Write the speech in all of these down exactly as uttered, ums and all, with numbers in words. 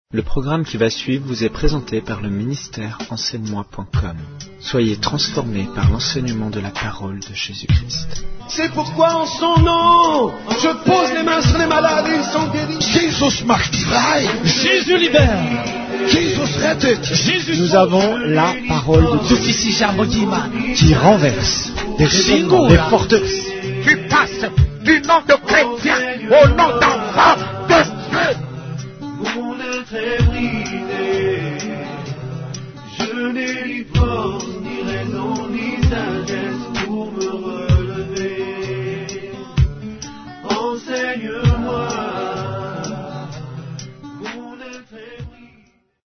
Le programme qui va suivre vous est présenté par le ministère enseigne-moi point com. Soyez transformés par l'enseignement de la parole de Jésus-Christ. C'est pourquoi en son nom, je pose les mains sur les malades et ils sont guéris. Jesus macht frei. Jésus libère. Jesus rettet. Jésus Nous avons la parole de Dieu qui renverse des raisonnements, des forteresses. Tu passes du nom de chrétien au nom d'enfant de Dieu. Mon être est brisé, je n'ai ni force, ni raison, ni sagesse pour me relever. Enseigne-moi, mon être est brisé.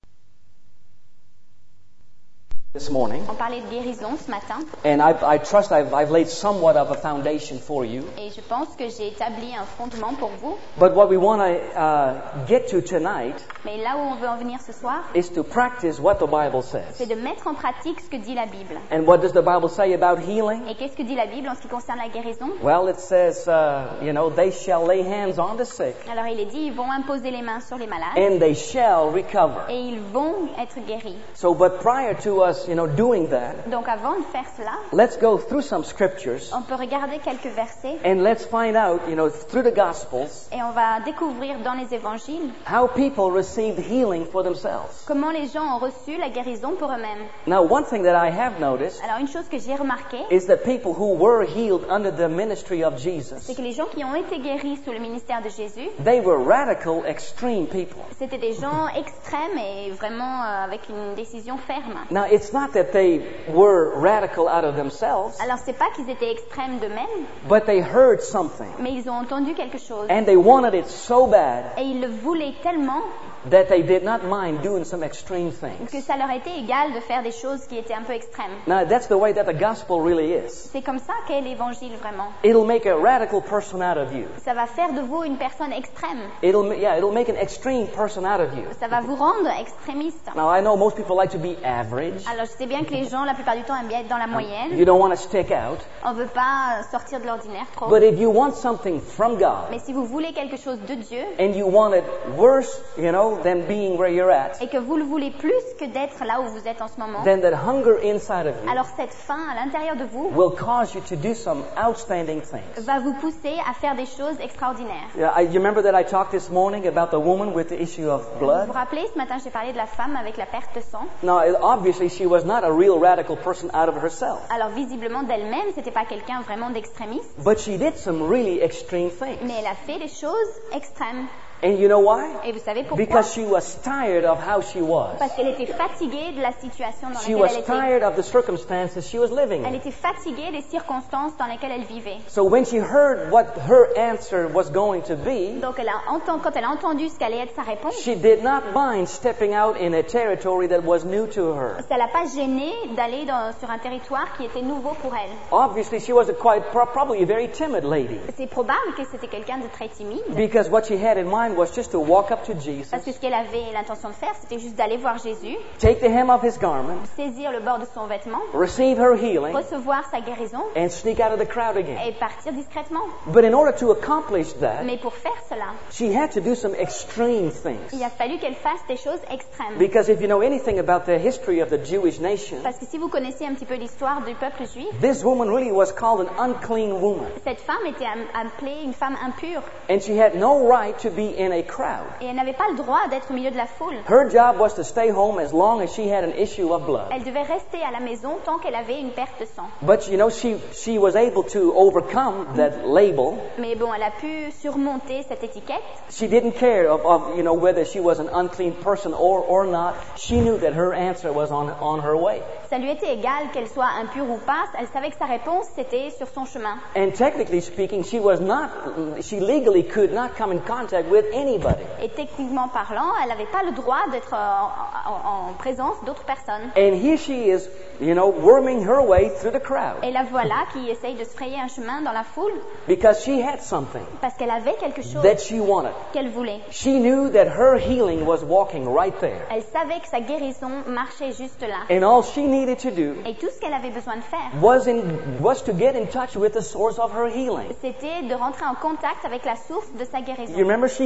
This morning, On parlait de guérison ce matin and I, I trust I've, I've laid somewhat of a foundation for you. et je pense que j'ai établi un fondement pour vous. But what we want to uh, get to tonight Mais là où on veut en venir ce soir, is to practice what the Bible c'est says. de mettre en pratique ce que dit la Bible. And what does the Bible say about healing? Et qu'est-ce que dit la Bible en ce qui concerne la guérison? Well, it says, uh, you know, they shall lay hands on the sick, Alors il est dit, ils vont imposer les mains sur les malades and they shall recover. et ils vont être guéris. So, but prior to us, you know, doing that, Donc avant de faire cela, let's go through some scriptures, on peut regarder quelques versets and let's find out, you know, through the Gospels, et on va découvrir dans les évangiles how people received healing for themselves. comment les gens ont reçu la guérison pour eux-mêmes. Now, one thing that I have noticed Alors une chose que j'ai remarquée, is that people who were healed under the ministry of c'est Jesus, que les gens qui ont été guéris sous le ministère de Jésus, they were radical, extreme people. c'était des gens extrêmes et vraiment euh, avec une décision ferme. Now, it's not that they were radical out of themselves, Alors c'est pas qu'ils étaient extrêmes d'eux-mêmes, but they heard something, mais ils ont entendu quelque chose and they wanted it so bad et ils le voulaient tellement that they did not mind doing some extreme que things. ça leur était égal de faire des choses qui étaient un peu extrêmes. Now, that's the way that the gospel really is. C'est comme ça qu'est l'évangile vraiment. It'll make a radical person out of you. Ça va faire de vous une personne extrême. It'll, ma- yeah, it'll make an extreme person out of you. Ça va vous rendre extrémiste. Now, I know most people like to be average. Alors je sais bien que les gens la plupart du temps aiment bien être dans la moyenne. You don't want to stick out. On veut pas euh, sortir de l'ordinaire trop. But if you want something from God, Mais si vous voulez quelque chose de Dieu and you want it worse, you know, than being where you're at, et que vous le voulez plus que d'être là où vous êtes en ce moment, then that hunger inside of you alors cette faim à l'intérieur de vous will cause you to do some outstanding things. va vous pousser à faire des choses extraordinaires. Yeah, I, you remember that I talked this morning about the woman with the issue of Vous blood? vous rappelez, ce matin j'ai parlé de la femme avec la perte de sang. Now, it- obviously, she was not a real radical person out of herself, Alors visiblement d'elle-même, c'était pas quelqu'un vraiment d'extrémiste, but she did some really extreme things. mais elle a fait des choses extrêmes. And you know why? Et vous savez pourquoi? Because she was tired of how she was. Parce qu'elle était fatiguée de la situation dans She laquelle was elle était. tired of the circumstances she was living Elle in. était fatiguée des circonstances dans lesquelles elle vivait. So when she heard what her answer was going to be, Donc elle a enten- quand elle a entendu ce qu'allait être sa réponse, she did not mind stepping out in a territory that was new to her. ça l'a pas gênée d'aller dans- sur un territoire qui était nouveau pour elle. Obviously, she was a quite pro- probably a very timid lady, C'est probable que c'était quelqu'un de très timide, because what she had in mind was just to walk up to Jesus, parce que ce qu'elle avait l'intention de faire, c'était juste d'aller voir Jésus, take the hem of his garment, saisir le bord de son vêtement, receive her healing, recevoir sa guérison and sneak out of the crowd again. et partir discrètement. But in order to accomplish that, Mais pour faire cela, she had to do some extreme things. il a fallu qu'elle fasse des choses extrêmes. Because if you know anything about the history of the Jewish nation, Parce que si vous connaissez un petit peu l'histoire du peuple juif, this woman really was called an unclean woman. cette femme était am- appelée une femme impure And she had no right to be in a crowd. et elle n'avait pas le droit d'être au milieu de la foule. Her job was to stay home as long as she had an issue of blood. Elle devait rester à la maison tant qu'elle avait une perte de sang. But you know, she, she was able to overcome that label. Mais bon, elle a pu surmonter cette étiquette. She didn't care of, of you know, whether she was an unclean person or, or not. She knew that her answer was on, on her way. Ça lui était égal qu'elle soit impure ou pas. Elle savait que sa réponse, c'était sur son chemin. And technically speaking, she was not, she legally could not come in contact with anybody. Et techniquement parlant, elle n'avait pas le droit d'être en, en- en présence d'autres personnes. And here she is, you know, worming her way through the crowd Et la voilà qui essaye de se frayer un chemin dans la foule because she had something parce qu'elle avait quelque chose that she wanted. qu'elle voulait. She knew that her healing was walking right there. Elle savait que sa guérison marchait juste là. And all she needed to do Et tout ce qu'elle avait besoin de faire, was in was to get in touch with the source of her healing. c'était de rentrer en contact avec la source de sa guérison. You remember she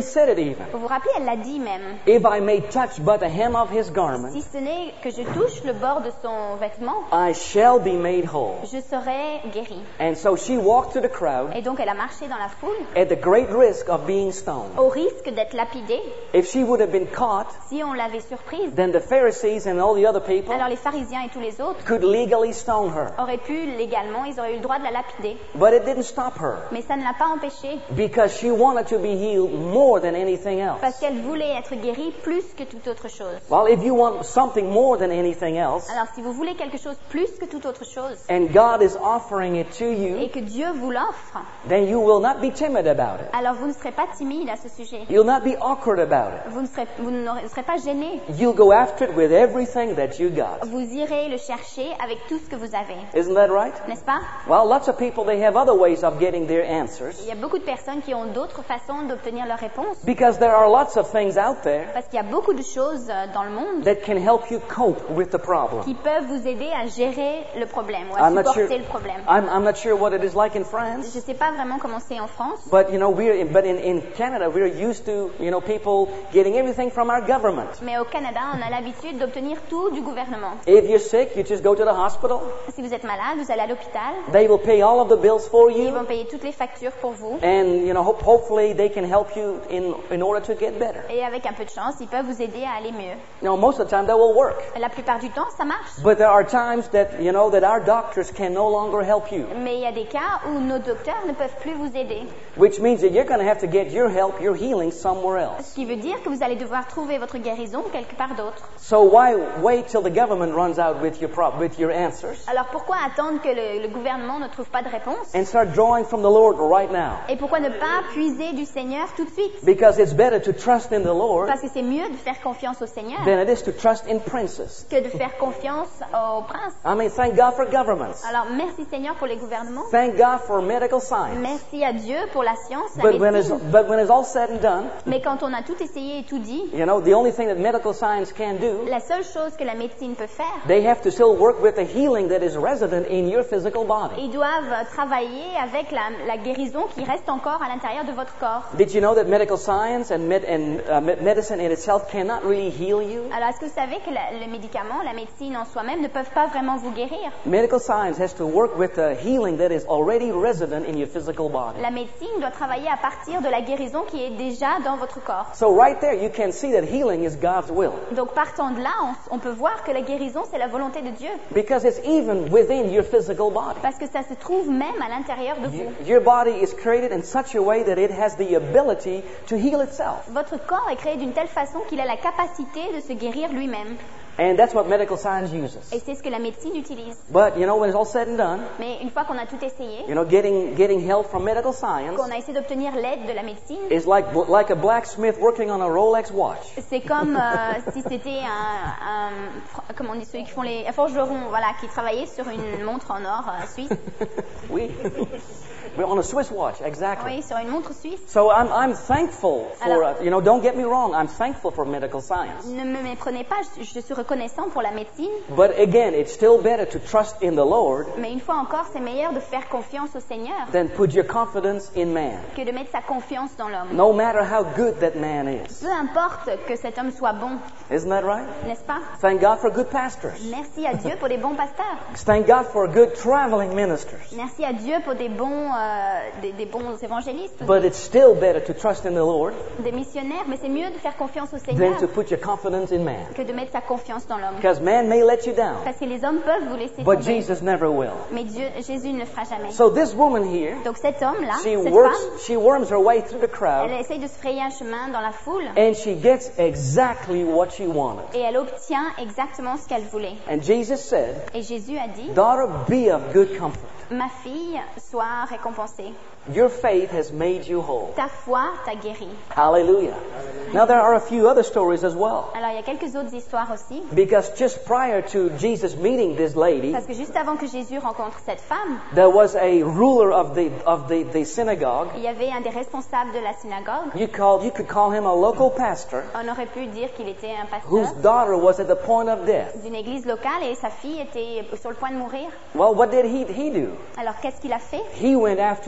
said it even. Vous vous rappelez, elle l'a dit même. If I may touch but the hem of his garment, Si ce n'est que je touche le bord de son vêtement, I shall be made whole. je serai guérie. And so she walked through the crowd Et donc elle a marché dans la foule, at the great risk of being stoned. au risque d'être lapidée. If she would have been caught, Si on l'avait surprise, then the Pharisees and all the other people alors les pharisiens et tous les autres could legally stone her. auraient pu légalement, ils auraient eu le droit de la lapider. But it didn't stop her Mais ça ne l'a pas empêchée, because she wanted to be healed more than anything else. parce qu'elle voulait être guérie plus que toute autre chose. Well, if you want something more than anything else, Alors si vous voulez quelque chose plus que toute autre chose, and God is offering it to et you, que Dieu vous l'offre, then you will not be timid about it. alors vous ne serez pas timide à ce sujet. You'll not be awkward about it. Vous ne serez, vous ne serez pas gêné. You'll go after it with everything that you got. Vous irez le chercher avec tout ce que vous avez. Isn't that right? N'est-ce pas? Well, lots of people, they have other ways of getting their answers Il y a beaucoup de personnes qui ont d'autres façons d'obtenir leurs réponses. because there are lots of things out there Parce qu'il y a beaucoup de choses euh, dans le monde that can help you cope with the problem. qui peuvent vous aider à gérer le problème ou à I'm not supporter sure, le problème. I'm, I'm not sure what it is like in France, Je ne sais pas vraiment comment c'est en France, but you know, we're, but in, in Canada, we're used to, you know, people getting everything from our government. mais au Canada, on a l'habitude d'obtenir tout du gouvernement. If you're sick, you just go to the hospital. Si vous êtes malade, vous allez à l'hôpital, They will pay all of the bills for ils you, vont payer toutes les factures pour vous, and you know, hope, hopefully they can help you in in order to get better. et avec un peu de chance, ils peuvent vous aider à aller mieux. You know, most of the time that will work, La plupart du temps, ça marche. but there are times that you know that our doctors can no longer help you, Mais il y a des cas où nos docteurs ne peuvent plus vous aider. which means that you're going to have to get your help, your healing somewhere else. Ce qui veut dire que vous allez devoir trouver votre guérison quelque part d'autre. So why wait till the government runs out with your prob- with your answers Alors pourquoi attendre que le, le gouvernement ne trouve pas de réponse? and start drawing from the Lord right now? Et pourquoi ne pas puiser du Seigneur tout de suite? Because it's better to trust in the Lord Parce que c'est mieux de faire confiance au Seigneur than it is to trust in princes. que de faire confiance au prince. I mean, thank God for governments. Alors merci Seigneur pour les gouvernements. Thank God for medical science. Merci à Dieu pour la science, la But when it's médecine. but when it's all said and done, Mais quand on a tout essayé et tout dit, you know, the only thing that medical science can do, la seule chose que la médecine peut faire, they have to still work with the healing that is resident in your physical body. ils doivent travailler avec la, la guérison qui reste encore à l'intérieur de votre corps. Did you know that medical science and, med- and uh, me- medicine in itself cannot really heal you? Alors est-ce que vous savez que la- le médicament, la médecine en soi-même ne peuvent pas vraiment vous guérir? Medical science has to work with the healing that is already resident in your physical body. La médecine doit travailler à partir de la guérison qui est déjà dans votre corps. So right there, you can see that healing is God's will. Donc partant de là, on, on peut voir que la guérison, c'est la volonté de Dieu. Because it's even within your physical body. Parce que ça se trouve même à l'intérieur de You- vous. Your body is created in such a way that it has the ability to heal itself. Votre corps est créé d'une telle façon qu'il a la capacité de se guérir lui-même. And that's what medical science uses. Et c'est ce que la médecine utilise. But, you know, when it's all said and done, Mais une fois qu'on a tout essayé, you know, getting, getting help from medical science qu'on a essayé d'obtenir l'aide de la médecine, is like, like a blacksmith working on a Rolex watch. c'est comme euh, si c'était un, un, comment on dit, ceux qui font les un forgeron, voilà, qui travaillait sur une montre en or euh, suisse. We, we're on a Swiss watch, exactly. Oui, sur une montre suisse. So I'm, I'm thankful for, Alors- uh, you know, don't get me wrong, I'm thankful for medical science. Ne me méprenez pas, je, je suis reconnaissant pour la médecine, But again, it's still better to trust in the Lord mais une fois encore, c'est meilleur de faire confiance au Seigneur than put your confidence in man. que de mettre sa confiance dans l'homme. No matter how good that man is. Peu importe que cet homme soit bon, Isn't that right? n'est-ce pas? Thank God for good pastors. Merci à Dieu pour des bons pasteurs. Thank God for good traveling ministers. Merci à Dieu pour des bons, euh, des, des bons évangélistes, But it's still better to trust in the Lord des missionnaires, mais c'est mieux de faire confiance au Seigneur than to put your confidence in man. que de mettre sa confiance dans l'homme. Because man may let you down, Parce que les hommes peuvent vous laisser but tomber, Jesus never will. mais Dieu, Jésus ne le fera jamais. So this woman here, Donc cet homme-là, she cette works, femme, she worms her way through the elle crowd, essaye de se frayer un chemin dans la foule and she gets exactly what she wanted. et elle obtient exactement ce qu'elle voulait. And Jesus said, Et Jésus a dit, "Daughter, be of good comfort. ma fille, sois récompensée. Your faith has made you whole." Ta foi t'a guéri. Hallelujah. Now there are a few other stories as well. Alors il y a quelques autres histoires aussi, Because just prior to Jesus meeting this lady, parce que juste avant que Jésus rencontre cette femme, there was a ruler of the of the, the synagogue. il y avait un des responsables de la synagogue. You called you could call him a local pastor On aurait pu dire qu'il était un whose pasteur daughter was at the point of death. d'une église locale et sa fille était sur le point de mourir. Well, what did he he do? Alors qu'est-ce qu'il a fait? He went after Jesus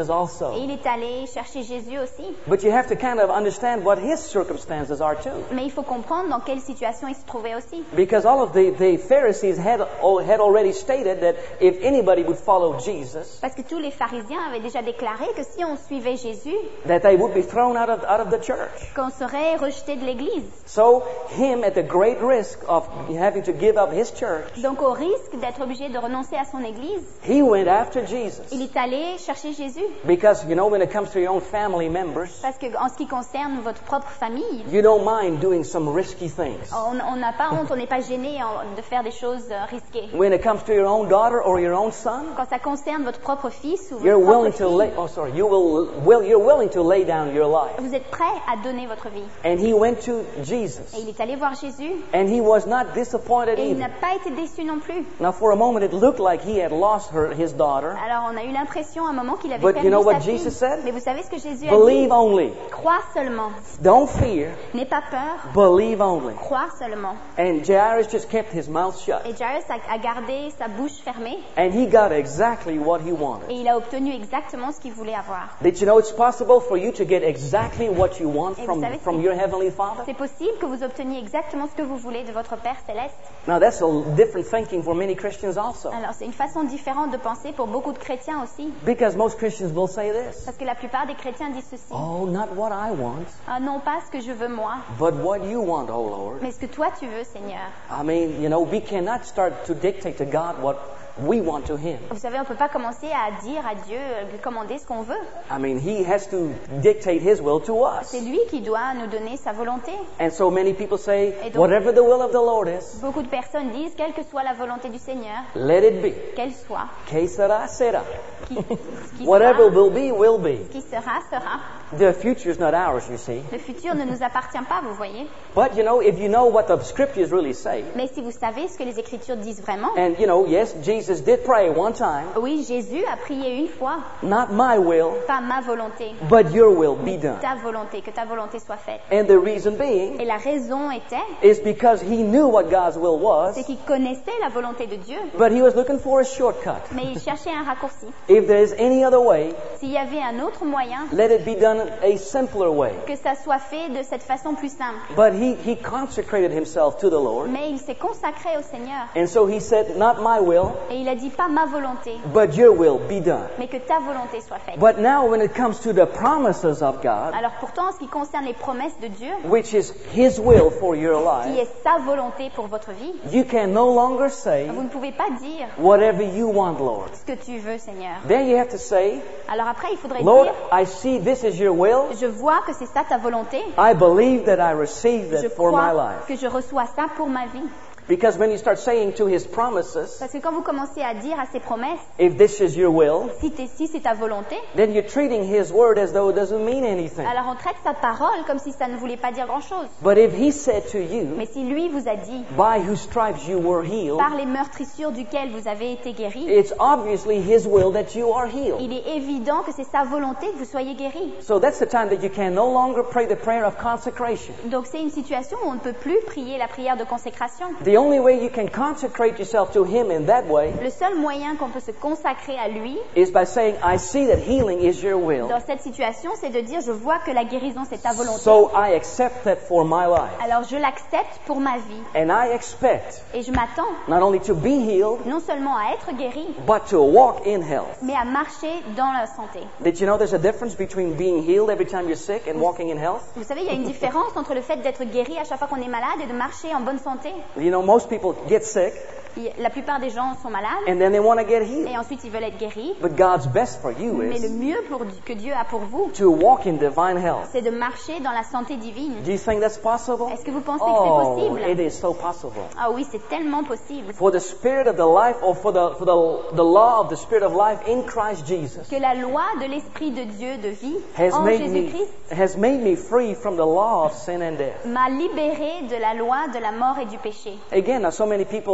also. Et il est allé chercher Jésus aussi. But you have to kind of understand what his circumstances are too. Mais il faut comprendre dans quelle situation il se trouvait aussi. Because all of the, the Pharisees had, had already stated that if anybody would follow Jesus, Parce que tous les pharisiens avaient déjà déclaré que si on suivait Jésus, that they would be thrown out of, out of the church. qu'on serait rejeté de l'Église. So him at the great risk of having to give up his church, Donc au risque d'être obligé de renoncer à son Église, he went after Jesus. il est allé chercher Jésus. Because, you know, when it comes to your own family members, Parce que en ce qui concerne votre propre famille, you don't mind doing some risky things. on on n'a pas honte, on n'est pas gêné en- de faire des choses euh, risquées. When it comes to your own daughter or your own son, Quand ça concerne votre propre fils ou you're votre willing propre to lay, fille, oh sorry, you will, will, you're willing to lay down your life. vous êtes prêt à donner votre vie. And he went to Jesus. Et il est allé voir Jésus And he was not disappointed et il n'a either. pas été déçu non plus. Now for a moment it looked like he had lost her, his daughter. Alors on a eu l'impression à un moment qu'il avait But perdu you know what sa fille. Jesus said? Mais vous savez ce que Jésus a Believe dit? only. Crois seulement. Don't fear. N'aie pas peur. Believe only. Crois seulement. And Jairus just kept his mouth shut. Et Jairus a, a gardé sa bouche fermée And he got exactly what he et wanted. il a obtenu exactement ce qu'il voulait avoir. Did you know it's possible for you to get exactly what you want Et vous from, savez, from c'est- your Heavenly Father? C'est possible que vous obteniez exactement ce que vous voulez de votre Père céleste. Now that's a different thinking for many Christians also. Alors c'est une façon différente de penser pour beaucoup de chrétiens aussi. Because most Christians will say this. Parce que la plupart des chrétiens disent ceci. Oh, not what I want, Ah non, pas ce que je veux moi, but what you want, oh Lord. mais ce que toi tu veux, Seigneur. I mean, you know, we cannot start to dictate to God what we want to Him. Vous savez, on ne peut pas commencer à dire à Dieu, euh, lui commander ce qu'on veut. I mean, He has to dictate His will to us. C'est lui qui doit nous donner sa volonté. And so many people say, Et donc- whatever the will of the Lord is, Beaucoup de personnes disent, quelle que soit la volonté du Seigneur, let it be. qu'elle soit, Que sera, sera. qui, ce qui Whatever sera, will be, will be. ce qui sera, sera. The future is not ours, you see. Le futur ne nous appartient pas, vous voyez. But, you know, if you know what the scriptures really say, Mais si vous savez ce que les Écritures disent vraiment, and, you know, yes, Jesus did pray one time, oui, Jésus a prié une fois, not my will, pas ma volonté, but your will be mais done. ta volonté, que ta volonté soit faite. And the reason being Et la raison était, is because he knew what God's will was, c'est qu'il connaissait la volonté de Dieu, but he was looking for a shortcut. mais il cherchait un raccourci. If there's any other way, S'il y avait un autre moyen, let it be done a simpler way. que ça soit fait de cette façon plus simple. But he, he consecrated himself to the Lord, Mais il s'est consacré au Seigneur. and so he said, not my will, Et il a dit, pas ma volonté, but your will be done. mais que ta volonté soit faite. But now when it comes to the promises of God, Alors pourtant, en ce qui concerne les promesses de Dieu, which is his will for your qui life, est sa volonté pour votre vie, you can no longer say, vous ne pouvez pas dire whatever you want, Lord. ce que tu veux, Seigneur. Then you have to say, Alors après, il faudrait Lord, dire, I see this is your will. je vois que c'est ça ta volonté, I believe that I receive je that for my crois life. que je reçois ça pour ma vie. Because when you start saying to his promises, Parce que quand vous commencez à dire à ses promesses, if this is your will, si, t'es- si c'est ta volonté, then you're treating his word as though it doesn't mean anything. alors on traite sa parole comme si ça ne voulait pas dire grand-chose. But if he said to you, Mais si lui vous a dit, by whose stripes you were healed, par les meurtrissures duquel vous avez été guéri, it's obviously his will that you are healed. il est évident que c'est sa volonté que vous soyez guéri. So that's the time that you can no longer pray the prayer of consecration. Donc c'est une situation où on ne peut plus prier la prière de consécration. The only way you can consecrate yourself to him in that way Le seul moyen qu'on peut se consacrer à lui is by saying, I see that healing is your will, dans cette situation, c'est de dire je vois que la guérison c'est ta volonté. so I accept that for my life. Alors je l'accepte pour ma vie And I expect et je m'attends not only to be healed, non seulement à être guéri, but to walk in health. mais à marcher dans la santé. Did you know there's a difference between being healed every time you're sick and walking in health? Vous savez, il y a une différence entre le fait d'être guéri à chaque fois qu'on est malade et de marcher en bonne santé. You know, most people get sick Il- La plupart des gens sont malades and then they want to get healed. et ensuite ils veulent être guéris. But God's best for you Mais le is mieux pour, que Dieu a pour vous, to walk in divine health. c'est de marcher dans la santé divine. Do you think that's possible? Est-ce que vous pensez que Oh, c'est possible? it is so possible. Ah oui, c'est tellement possible. For the spirit of the life, or for the for the the law of the spirit of life in Christ Jesus, Que la loi de l'Esprit de Dieu de vie has en made me Jésus-Christ has made me free from the law of sin and death. m'a libéré de la loi de la mort et du péché. Again, now so many people they will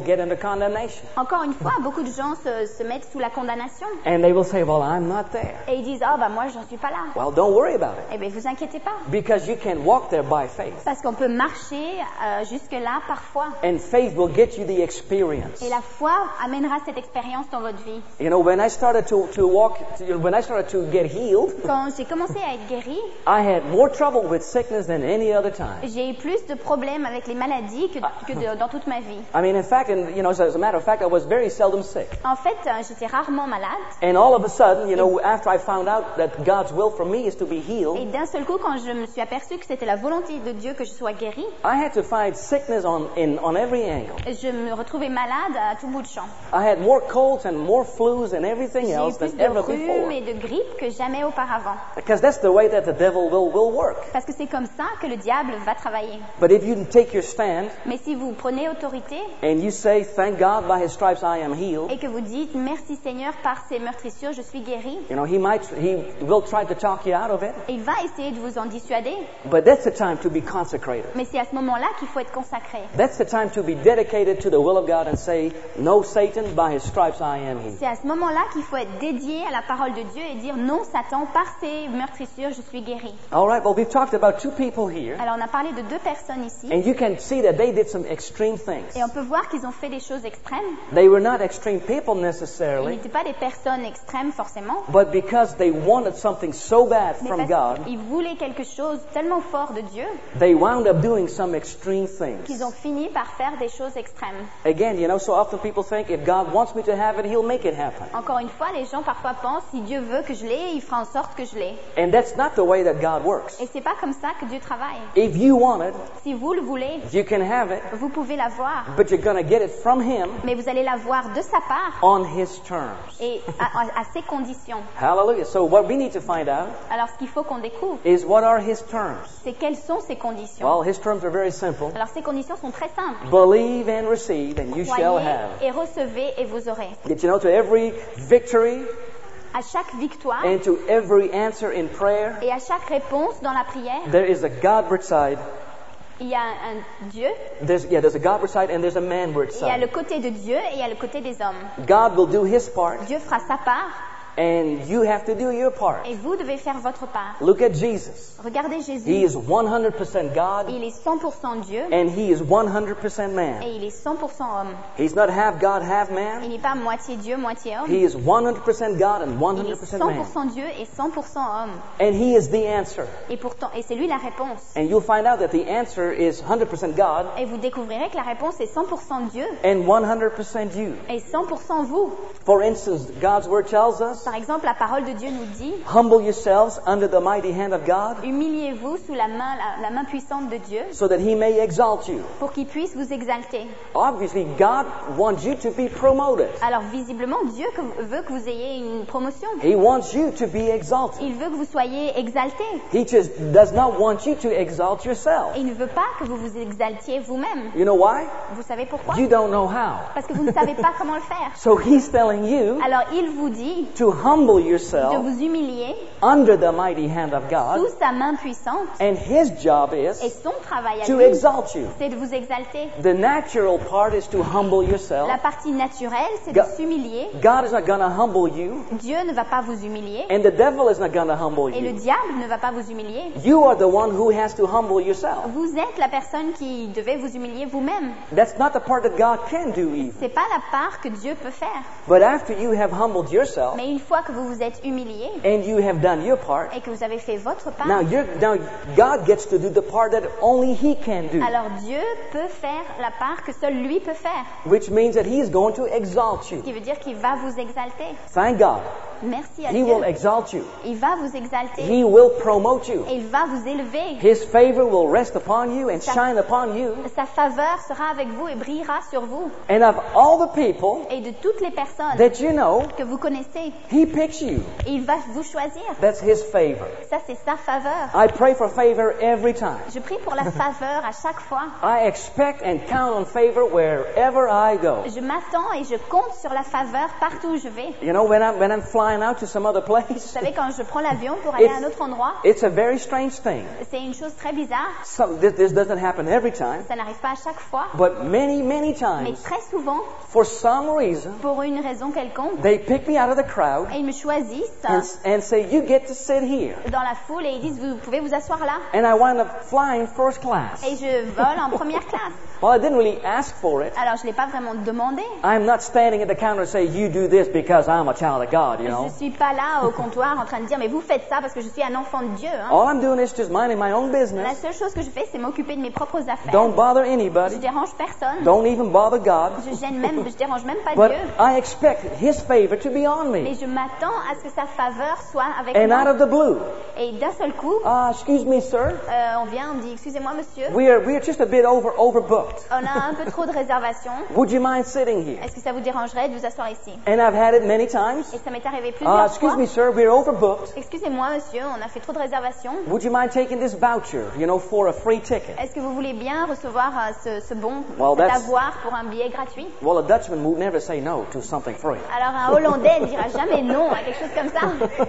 get into condemnation. Encore une fois, beaucoup de gens se, se mettent sous la condamnation. And they will say, well, I'm not there. Et ils disent, oh, bah, moi, j'en suis pas là. Well, don't worry about it. Eh bien, vous inquiétez pas. Because you can walk there by faith. Parce qu'on peut marcher euh, jusque-là parfois. And faith will get you the experience. Et la foi amènera cette expérience dans votre vie. You know, when I started to, to walk, to, when I started to get healed, Quand j'ai commencé à être guérie, I had more trouble with sickness than any other time. j'ai eu plus de problèmes avec les maladies que, que de, dans toute ma vie. I mean, in fact, and, you know, as a matter of fact, I was very seldom sick. En fait, euh, j'étais rarement malade. And all of a sudden, you know, after I found out that God's will for me is to be healed, Et d'un seul coup, quand je me suis aperçue que c'était la volonté de Dieu que je sois guérie, I had to find sickness on, in, on every angle. je me retrouvais malade à tout bout de champ. I had more colds and more flus and everything J'ai eu else plus than de ever rhume before. et de grippe que jamais auparavant. Because that's the way that the devil will, will work. Parce que c'est comme ça que le diable va travailler. But if you take your stand Mais si vous prenez autorité and you say, thank God by his stripes I am healed, et que vous dites merci Seigneur, par ses meurtrissures je suis guéri, you know, he might, he will try to talk you out of it. il va essayer de vous en dissuader. But that's the time to be consecrated. Mais c'est à ce moment-là qu'il faut être consacré. That's the time to be dedicated to the will of God and say, no, Satan, by his stripes I am healed. C'est à ce moment-là qu'il faut être dédié à la parole de Dieu et dire non Satan, par ses meurtrissures je suis guéri. All right, well, we've talked about two people here, Alors on a parlé de deux personnes ici and you can see that they did some extreme things. et on peut voir qu'ils ont fait des choses extrêmes. They were not extreme people Ils necessarily, n'étaient pas des personnes extrêmes forcément, but because they wanted something so bad mais from parce God, qu'ils voulaient quelque chose tellement fort de Dieu they wound up doing some extreme things. qu'ils ont fini par faire des choses extrêmes. Again, you know, so often people think if God wants me to have it, He'll make it happen. Encore une fois, les gens parfois pensent si Dieu veut que je l'ai, il fera en sorte que je l'ai. And that's not the way that God works. Et c'est pas comme ça que Dieu travaille. If you want it, Si vous le voulez, you can have it, vous pouvez l'avoir, but you're going to get it from Him mais vous allez l'avoir de sa part on His terms. et à, à- à ses conditions. Hallelujah. So what we need to find out Alors ce qu'il faut qu'on découvre, is what are His terms? c'est quelles sont ces conditions. Well, His terms are very simple. Alors ces conditions sont très simples. Believe and receive, and you shall Croyez have. et recevez et vous aurez. Did you know to every victory À chaque victoire and to every answer in prayer, et à chaque réponse dans la prière, there is a Godward side. il y a un Dieu, There's, yeah, there's a Godward side and there's a manward il y a le side. côté de Dieu et il y a le côté des hommes. God will do His part, Dieu fera sa part and you have to do your part. et vous devez faire votre part. Look at Jesus. Regardez He Jésus, is one hundred percent God, il est cent pour cent Dieu and He is one hundred percent man. et il est cent pour cent homme. He's not half God, half Il man. n'est pas moitié Dieu, moitié homme. He is one hundred percent God and Il one hundred est percent cent pour man. cent Dieu et cent pour cent homme. And He is the answer. Et pourtant, et c'est lui la réponse. And you'll find out that the answer is one hundred percent God Et vous découvrirez que la réponse est cent pour cent Dieu and one hundred percent you. et cent pour cent vous. For instance, God's Word tells us, Par exemple, la parole de Dieu nous dit, humble yourselves under the mighty hand of God humiliez-vous sous la main, la, la main puissante de Dieu so that He may exalt you. pour qu'il puisse vous exalter. Obviously, God wants you to be promoted. Alors visiblement, Dieu que- veut que vous ayez une promotion. He wants you to be exalted. Il veut que vous soyez exalté. He just does not want you to exalt yourself. Et il ne veut pas que vous vous exaltiez vous-même. You know why? Vous savez pourquoi? You don't know how. Parce que vous ne savez pas comment le faire. So He's telling you Alors il vous dit to humble de yourself vous humilier under the mighty hand of sous God, sa main puissante. and His job Et is son travail à to lui, exalt you. c'est de vous exalter. The natural part is to humble yourself. La partie naturelle, c'est de God- s'humilier. God is not going to humble you, Dieu ne va pas vous humilier. and the devil is not going to humble Et le you. diable ne va pas vous humilier. You are the one who has to humble yourself. Vous êtes la personne qui devait vous humilier vous-même. That's not the part that God can do even. C'est pas la part que Dieu peut faire. But after you have humbled yourself Mais une fois que vous vous êtes humilié and you have done your part, et que vous avez fait votre part, now you're now God gets to do the part that only He can do, alors Dieu peut faire la part que seul lui peut faire. which means that He's going to exalt Ce you. qui veut dire qu'il va vous exalter. Thank God. Merci à He Dieu. will exalt you. Il va vous exalter. He will promote you. Et il va vous élever. His favor will rest upon you and shine upon you. Sa faveur sera avec vous et brillera sur vous. And of all the people Et de toutes les personnes that you know, que vous connaissez, He picks you. il va vous choisir. That's His favor. Ça, c'est sa faveur. I pray for favor every time. Je prie pour la faveur à chaque fois. I expect and count on favor wherever I go. Je m'attends et je compte sur la faveur partout où je vais. You know, when I'm, when I'm flying flying out to some other Vous place, savez, quand je prends l'avion pour aller à un autre endroit, it's a very strange thing. c'est une chose très bizarre. Some, this, this doesn't happen every time, Ça n'arrive pas à chaque fois, but many, many mais times, très souvent, for some reason, pour une raison quelconque, they pick me out of the crowd et ils me choisissent and, and say, you get to sit here. dans la foule et ils disent, vous pouvez vous asseoir là. And I wind up flying first class. Et je vole en première classe. Well, I didn't really ask for it. Alors, je ne l'ai pas vraiment demandé. I'm not standing at the counter and say, you do this because I'm a child of God, you Je know. ne suis pas là au comptoir en train de dire, mais vous faites ça parce que je suis un enfant de Dieu. Hein. All I'm doing is just minding my own La business. seule chose que je fais, c'est m'occuper de mes propres affaires. Don't bother Je anybody. dérange personne. Don't even bother God. Je gêne même, je dérange même pas But Dieu. I expect His favor to be on Mais me. je m'attends à ce que sa faveur soit avec And out moi. of the blue, Et d'un seul coup, uh, excuse me, sir, euh, on vient, on dit, excusez-moi monsieur, we are we are just a bit over overbooked. on a un peu trop de réservations. Would you mind sitting here? Est-ce que ça vous dérangerait de vous asseoir ici? And I've had it many times. Et ça m'est arrivé Uh, plusieurs excuse fois. me, sir, we're overbooked. Excusez-moi monsieur, on a fait trop de réservations. Would you mind taking this voucher, you know, for a free ticket? Est-ce que vous voulez bien recevoir euh, ce, ce bon, Well, cet that's- avoir pour un billet gratuit? Well, a Dutchman would never say no to something free. Alors un Hollandais ne dira jamais non à quelque chose comme ça.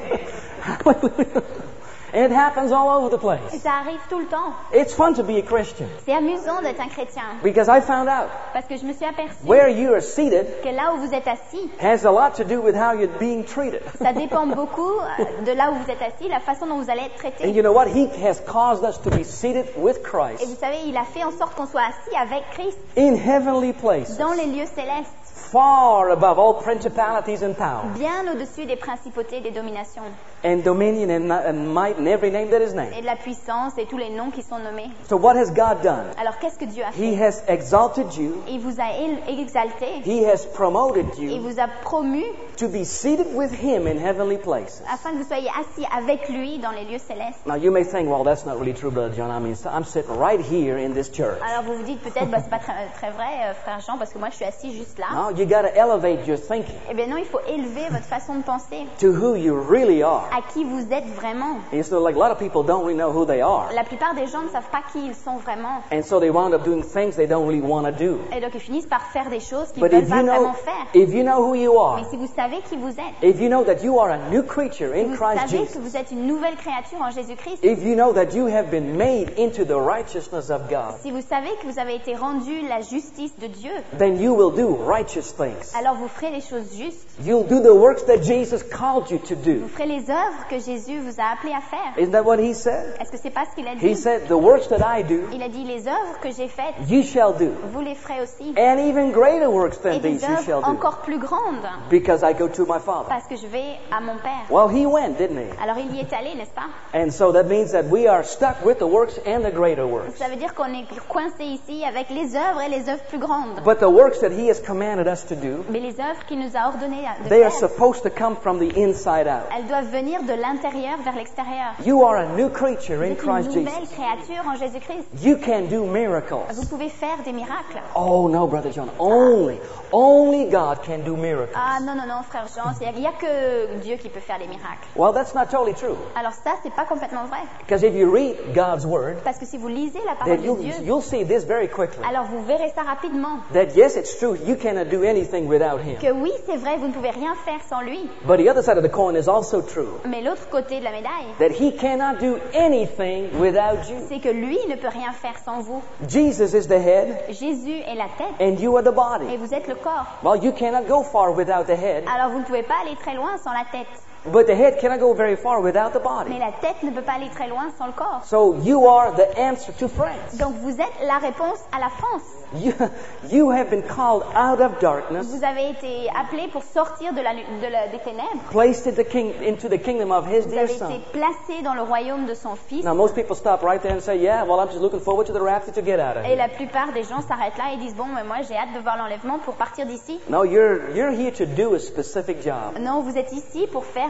And it happens all over the Et place. ça arrive tout le temps. It's fun to be a Christian C'est amusant d'être un chrétien because I found out parce que je me suis aperçue where you are seated que là où vous êtes assis, has a lot to do with how you're being treated. ça dépend beaucoup euh, de là où vous êtes assis, la façon dont vous allez être traité. And you know what? He has caused us to be seated with Et Christ vous savez, il a fait en sorte qu'on soit assis avec Christ in heavenly places, dans les lieux célestes, far above all principalities and powers, bien au-dessus des principautés et des dominations, and dominion and, and might and every name that is named. et de la puissance et tous les noms qui sont nommés. So what has God done? Alors qu'est-ce que Dieu a He fait? has exalted you. Il vous a él- exalté, He has promoted il you vous a promu to be seated with Him in heavenly places. afin que vous soyez assis avec lui dans les lieux célestes. Now you may think, well, that's not really true, Brother John. I mean, I'm sitting right here in this church. Alors vous vous dites peut-être, bah, c'est pas très, très vrai, euh, frère Jean, parce que moi je suis assis juste là. No, you got to elevate your thinking Eh bien non, il faut élever votre façon de penser, to who you really are. à qui vous êtes vraiment. And so, like a lot of people don't really know who they are, La plupart des gens ne savent pas qui ils sont vraiment. and so they wound up doing things they don't really want to do. Et donc ils finissent par faire des choses qu'ils But ne veulent if pas you vraiment know, faire. if you know who you are, Mais si vous savez qui vous êtes, if you know that you are a new creature si in vous Christ savez que Jesus, vous êtes une nouvelle créature en Jésus-Christ, if you know that you have been made into the righteousness of God, si vous savez que vous avez été rendu la justice de Dieu, then you will do righteous things. alors vous ferez les choses justes, You'll do the works that Jesus called you to do. vous ferez les œuvres que Jésus vous a appelé à faire. Isn't that what He said? Est-ce que c'est pas ce qu'il a He dit? said, the works that I do, Il a dit les œuvres que j'ai faites, you shall do. vous les ferez aussi. And even greater works Et than des these you shall œuvres do. encore plus grandes, Because I go to my Father. parce que je vais à mon Père. Well, He went, didn't He? Alors il y est allé, n'est-ce pas? And so that means that we are stuck with the works and the greater works. Ça veut dire qu'on est coincé ici avec les œuvres et les œuvres plus grandes. But the works that He has commanded us to do, Mais les œuvres qu'il nous a ordonné de they are faire, supposed to come from the inside out. elles doivent venir de l'intérieur vers l'extérieur. You are a new creature Vous in êtes une Christ nouvelle Jesus. créature en Jésus-Christ. You can do miracles. Vous pouvez faire des miracles. Oh no, Brother John. Only, only God can do miracles. Ah non, non, non, frère Jean, il n'y a que Dieu qui peut faire des miracles. Well, that's not totally true. Alors ça, c'est pas complètement vrai. Because if you read God's Word, Parce que si vous lisez la parole then de you'll, Dieu, you'll see this very quickly. alors vous verrez ça rapidement. That yes, it's true, you cannot do anything without Him. Que oui, c'est vrai, vous ne pouvez rien faire sans lui. But the other side of the coin is also true. Mais l'autre côté de la médaille, That He cannot do anything without you. c'est que lui ne peut rien faire sans vous. Jesus is the head, Jésus est la tête and you are the et body. vous êtes le corps. Well, you cannot go far without the head, Alors vous ne pouvez pas aller très loin sans la tête. but the head cannot go very far without the Mais body. la tête ne peut pas aller très loin sans le corps. So you are the answer to France. Donc vous êtes la réponse à la France. You, you have been called out of darkness, Vous avez été appelé pour sortir de la, de la- des ténèbres. placed into, king, into the kingdom of His Vous dear avez Son. été placé dans le royaume de son Fils. Now, most people stop right there and say, yeah, well, I'm just looking forward to the rapture to get out of Et here. la plupart des gens s'arrêtent là et disent bon, mais moi j'ai hâte de voir l'enlèvement pour partir d'ici. No, you're, you're here to do a specific job. Non, vous êtes ici pour faire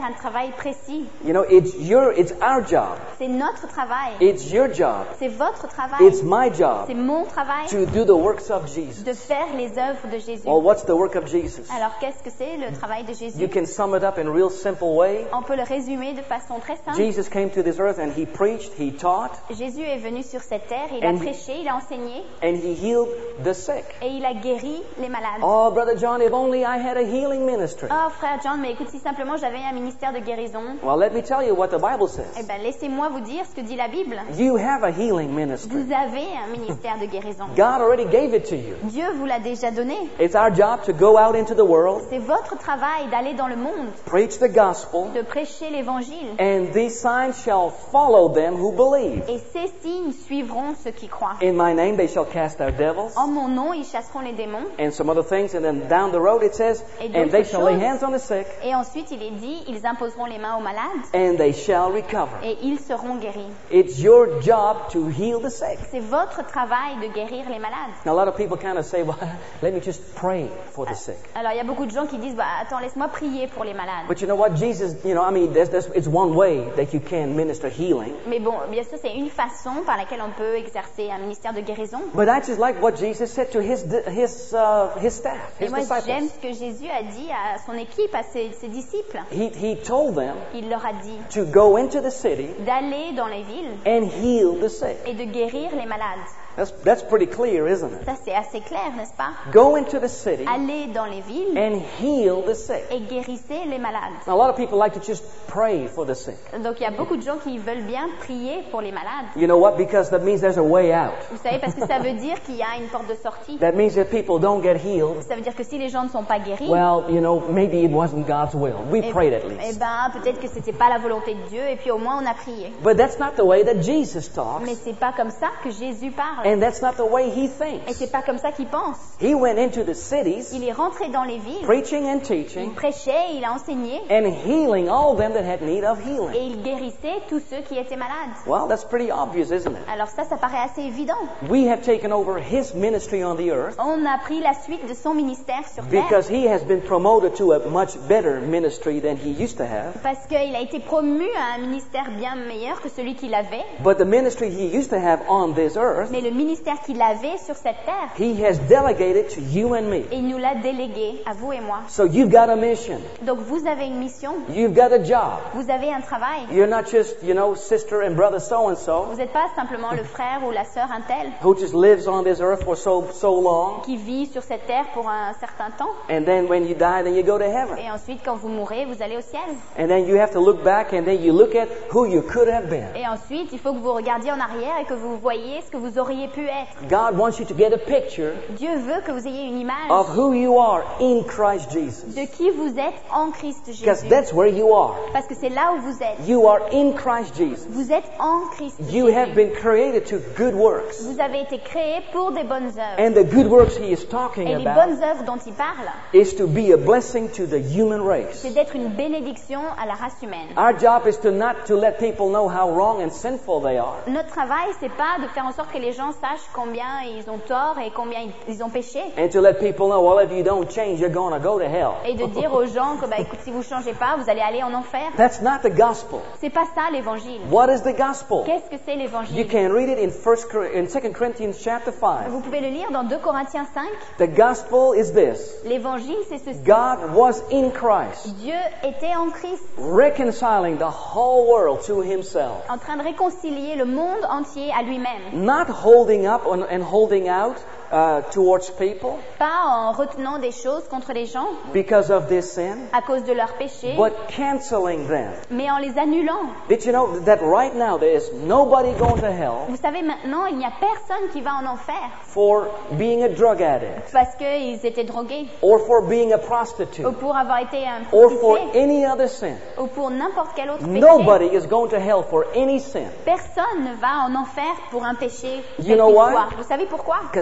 un travail précis. You know, it's your, it's our job. C'est notre travail. It's your job. C'est votre travail. It's my job C'est mon travail to do the works of Jesus. de faire les œuvres de Jésus. Well, what's the work of Jesus? Alors, qu'est-ce que c'est le travail de You Jésus? can sum it up in a real simple way. On peut le résumer de façon très simple. Jesus came to this earth and he preached, he taught, Jésus est venu sur cette terre, il a And- prêché, il a enseigné and he healed the sick. et il a guéri les malades. Oh, Brother John, if only I had a healing ministry. Oh, frère John, mais écoute, si simplement j'avais un ministère de guérison, Well, let me tell you what the Bible eh says. ben, laissez-moi vous dire ce que dit la Bible. You have a healing ministry. Vous avez un ministère de guérison. God already gave it to you. Dieu vous l'a déjà donné. It's our job to go out into the world, C'est votre travail d'aller dans le monde, preach the gospel, de prêcher l'évangile. and these signs shall follow them who believe. Et ces signes suivront ceux qui croient. In my name they shall cast out devils, En mon nom, ils chasseront les démons. and some other things. And then down the road it says, Et and they d'autres shall lay choses. hands on the sick, Et ensuite, il est dit, ils imposeront les mains aux malades and they shall recover. et ils seront guéris. It's your job to heal the sick. C'est votre travail de guérir les malades. Now, a lot of people kind of say, well, let me just pray for the sick. Alors, il y a beaucoup de gens qui disent, bah, attends, laisse-moi prier pour les malades. But you know what? Jesus, you know, I mean, there's, there's, it's one way that you can minister healing. Mais bon, bien sûr, c'est une façon par laquelle on peut exercer un ministère de guérison. But I just like what Jesus said to his, his, uh, his staff, Et his moi, j'aime disciples. ce que Jésus a dit à son équipe, à ses, ses disciples. He, he told them Il leur a dit to go into the city d'aller dans les villes and heal the sick. et de guérir les malades. That's, that's pretty clear, isn't it? Ça, c'est assez clair, n'est-ce pas? Go into the city Allez dans les villes and heal the sick. et guérissez les malades. Now, a lot of people like to just pray for the sick. Donc, il y a beaucoup de gens qui veulent bien prier pour les malades. You know what? Because that means there's a way out. Vous savez, parce que ça veut dire qu'il y a une porte de sortie. That means that people don't get healed. Ça veut dire que si les gens ne sont pas guéris, Well, you know, maybe it wasn't God's will. We eh, prayed at eh least. ben, peut-être que c'était pas la volonté de Dieu, et puis au moins on a prié. But that's not the way that Jesus talks. Mais c'est pas comme ça que Jésus parle. And that's not the way he Et thinks. c'est pas comme ça qu'il pense. He went into the cities, Il est rentré dans les villes, preaching and il teaching, prêchait, il a enseigné, and healing all them that had need of et healing. il guérissait tous ceux qui étaient malades. Well, that's pretty obvious, isn't it? Alors ça, ça paraît assez évident. We have taken over his ministry on the earth On a pris la suite de son ministère sur terre, because he has been promoted to a much better ministry than he used to have. parce qu'il a été promu à un ministère bien meilleur que celui qu'il avait. But the ministry he used to have on this earth, Mais le ministère qu'il avait sur cette terre, he has delegated to you and me. et il nous l'a délégué, à vous et moi. So you've got a mission. Donc vous avez une mission, You've got a job. vous avez un travail. You're not just, you know, sister and brother so-and-so Vous n'êtes pas simplement le frère ou la sœur un tel who just lives on this earth for so, so long. qui vit sur cette terre pour un certain temps, And then when you die, then you go to heaven. et ensuite quand vous mourrez, vous allez au ciel. And then you have to look back and then you look at who you could have been. Et ensuite, il faut que vous regardiez en arrière et que vous voyiez ce que vous auriez pu être. God wants you to get a picture Dieu veut que vous ayez une image of who you are in Christ Jesus. de qui vous êtes en Christ Because Jésus. that's where you are. Parce que c'est là où vous êtes. You are in Christ Jesus. Vous êtes en Christ You have Jésus. been created to good works. Vous avez été créé pour des bonnes œuvres. And the good works he is talking Et les about bonnes œuvres dont il parle, is to be a blessing to the human race. c'est d'être une bénédiction à la race humaine. Our job is to not to let people know how wrong and sinful they are. Notre travail, c'est pas de faire en sorte que les gens sachent combien ils ont tort et combien ils- ils ont péché. And to let people know, well, if you don't change, you're going to go to hell. Et de dire aux gens que, bah, écoute, si vous changez pas, vous allez aller en enfer. That's not the gospel. C'est pas ça l'évangile. What is the gospel? Qu'est-ce que c'est You l'évangile? can read it in First Cor- in Second Corinthians chapter five. Vous pouvez le lire dans deux Corinthiens cinq. The gospel is this. L'évangile, c'est ceci. God was in Christ, Dieu était en Christ, reconciling the whole world to himself. en train de réconcilier le monde entier à lui-même. Not holding up on- and holding out uh, towards people Pas en retenant des choses contre les gens because of their sin, à cause de leurs péchés, but canceling them. mais en les annulant. Did you know that right now there is nobody going to hell Vous savez, maintenant, il n'y a personne qui va en enfer for being a drug addict parce qu'ils étaient drogués, or for being a prostitute ou pour avoir été un or for prostitué, any other sin? ou pour n'importe quel autre péché. Nobody is going to hell for any sin Personne ne va en enfer pour un péché You quel know qu'il why? soit. Vous savez pourquoi? because Jesus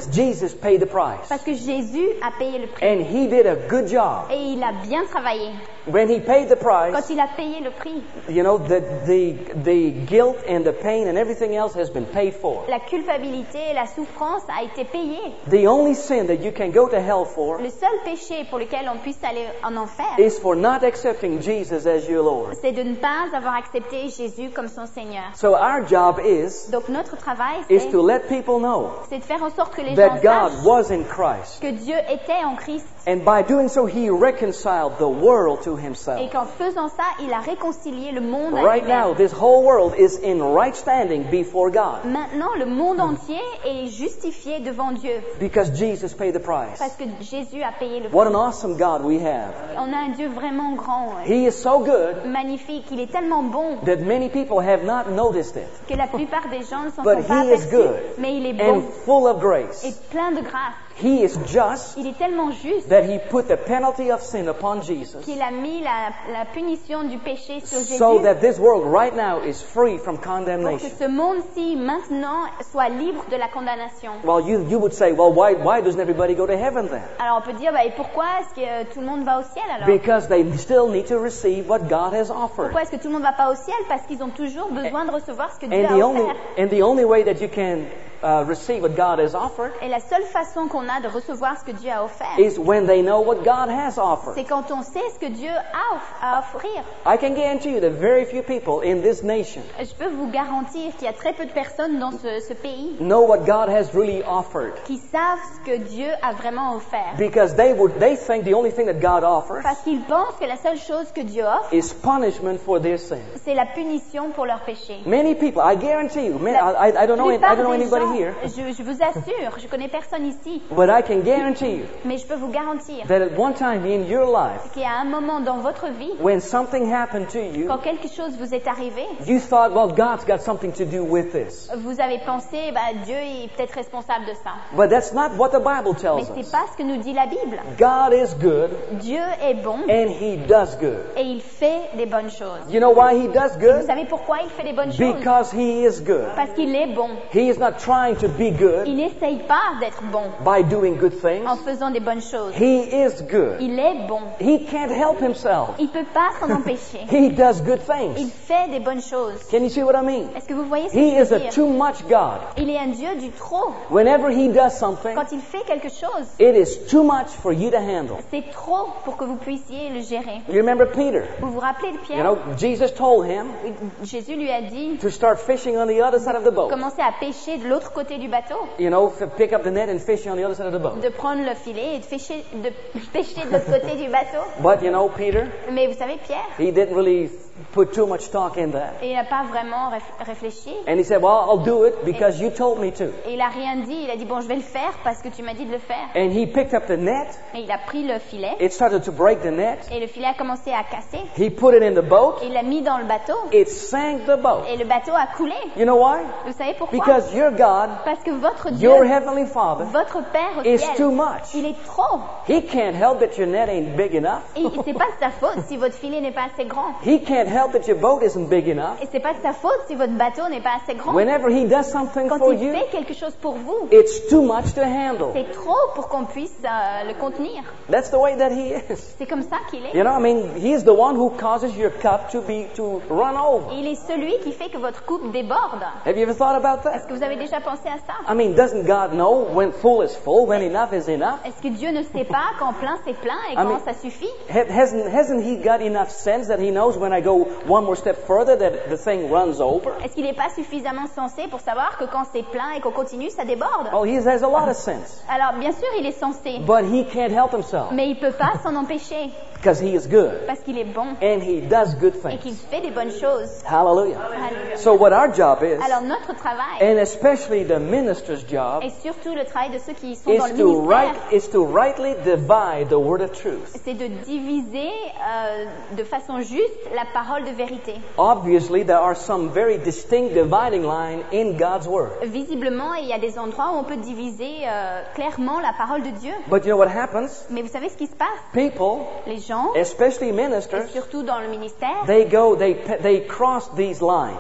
Jesus paid the price. Parce que Jésus a payé le prix. And he did a good job. Et il a bien travaillé. When he paid the price, Quand il a payé le prix, you know, the, the, the guilt and the pain and everything else has been paid for. la culpabilité et la souffrance a été payée. The only sin that you can go to hell for Le seul péché pour lequel on puisse aller en enfer, is for not accepting Jesus as your Lord. c'est de ne pas avoir accepté Jésus comme son Seigneur. So our job is, Donc notre travail, is c'est, to let people know c'est de faire en sorte que les gens that God sachent was in Christ. que Dieu était en Christ And by doing so, he reconciled the world to et himself. qu'en faisant ça, il a réconcilié le monde à Right now, lui-même. this whole world is in right standing before God Maintenant, le monde entier est justifié devant Dieu because Jesus paid the price. parce que Jésus a payé le What prix. an awesome God we have. On a un Dieu vraiment grand, ouais. He is so good magnifique, il est tellement bon that many people have not noticed it. que la plupart des gens ne s'en But sont pas he is aperçus, good mais il est bon and full of et grace. plein de grâce. He is just Il est tellement juste that he put the penalty of sin upon Jesus qu'il a mis la, la punition du péché sur Jésus so that this world right now is free from pour que condemnation. ce monde-ci maintenant soit libre de la condamnation. Well, you, you would say, well, why, why doesn't everybody go to heaven then? Alors on peut dire, bah, et pourquoi est-ce que euh, tout le monde va au ciel alors? Because they still need to receive what God has offered. Pourquoi est-ce que tout le monde va pas au ciel? Parce qu'ils ont toujours besoin de recevoir ce que Dieu And a the only, offert. and the only way that you can uh, receive what God has offered Et la seule façon qu'on a de recevoir ce que Dieu a offert, is when they know what God has offered. c'est quand on sait ce que Dieu a off- à offrir. I can guarantee you that very few people in this nation Je peux vous garantir qu'il y a très peu de personnes dans ce, ce pays know what God has really offered. qui savent ce que Dieu a vraiment offert. Because they would, they think the only thing that God offers Parce qu'ils pensent que la seule chose que Dieu offre, is punishment for their sin. c'est la punition pour leurs péchés. Many people, I guarantee you, man, I, I don't know, I plupart don't know des anybody gens, here, je, je vous assure, je connais personne ici, but I can guarantee you mais je peux vous garantir that at one time in your life, qu'il y a un moment dans votre vie, when something happened to you, quand quelque chose vous est arrivé, you thought, well, God's got something to do with this. vous avez pensé, bah, Dieu est peut-être responsable de ça. But that's not what the Bible Mais tells c'est us. pas ce que nous dit la Bible. God is good Dieu est bon and He does good. et il fait des bonnes choses. You know why He does Vous good? savez pourquoi il fait des bonnes choses? Because He is good. Parce qu'il est bon. He is not trying to be good Il n'essaye pas d'être bon by doing good en things. faisant des bonnes choses. He is good. Il est bon. He can't help Himself. Il peut pas s'en empêcher. He does good Il things. fait des bonnes choses. Can you see what I mean? Est-ce que vous voyez ce que He je is veux a dire? too much God. Il est un Dieu du trop. Whenever He does something, Quand il fait quelque chose, it is too much for you to handle. c'est trop pour que vous puissiez le gérer. You remember Peter? Vous vous rappelez de You Pierre? know, Jesus told him Jésus lui a dit, to start fishing on the other side of the boat. commencez à pêcher de l'autre côté du bateau, You know, f- pick up the net and fish on the other side of the boat. de prendre le filet et de pêcher de, pêcher de l'autre côté du bateau. But you know, Peter, Mais vous savez, Pierre, he didn't really put too much stock in that. il n'a pas vraiment réf- réfléchi. And he said, well, I'll do it because you told me to. Et il a rien dit. Il a dit, bon, je vais le faire parce que tu m'as dit de le faire. And he picked up the net. Et il a pris le filet. It started to break the net. Et le filet a commencé à casser. He put it in the boat. Et il l'a mis dans le bateau. It sank the boat. Et le bateau a coulé. You know why? Vous savez pourquoi? Because your God, Parce que votre Dieu, your heavenly Father, votre Père au is ciel, too much. il est trop. He can't help that your net ain't big enough. Et c'est pas de sa faute si votre filet n'est pas assez grand. He can't help that your boat isn't big enough. Et c'est pas de sa faute si votre bateau n'est pas assez grand. Whenever he does something Quand for il you, fait quelque chose pour vous, it's too much to handle. c'est trop pour qu'on puisse euh, le contenir. That's the way that he is. C'est comme ça qu'il est. You know, I mean, he's the one who causes your cup to be to run over. Et il est celui qui fait que votre coupe déborde. Have you ever thought about Est-ce that? que vous avez déjà pensé à ça? I mean, doesn't God know when full is full, when enough is enough? Est-ce que Dieu ne sait pas quand plein c'est plein et I quand mean- ça suffit? Ha- Hasn't hasn't he got enough sense that he knows when I go one more step further that the thing runs over? Est-ce qu'il n'est pas suffisamment sensé pour savoir que quand c'est plein et qu'on continue, ça déborde? Oh, he has a lot of sense, Alors bien sûr, il est censé, but he can't help himself mais il peut pas s'en empêcher because he is good parce qu'il est bon and he does good et qu'il things. fait des bonnes choses. Hallelujah. Alléluia. So what our job is, Alors notre travail, and especially the minister's job, et surtout le travail de ceux qui sont dans is le to right ministère, is to rightly divide the word of truth. c'est de diviser euh, de façon juste la parole de vérité. Obviously, there are some very distinct dividing line in God's word. Visiblement, il y a des endroits où on peut diviser euh, clairement la parole de Dieu. But you know what happens? Mais vous savez ce qui se passe? People, Les gens, especially et ministers, surtout dans le ministère, they go, they they cross these lines.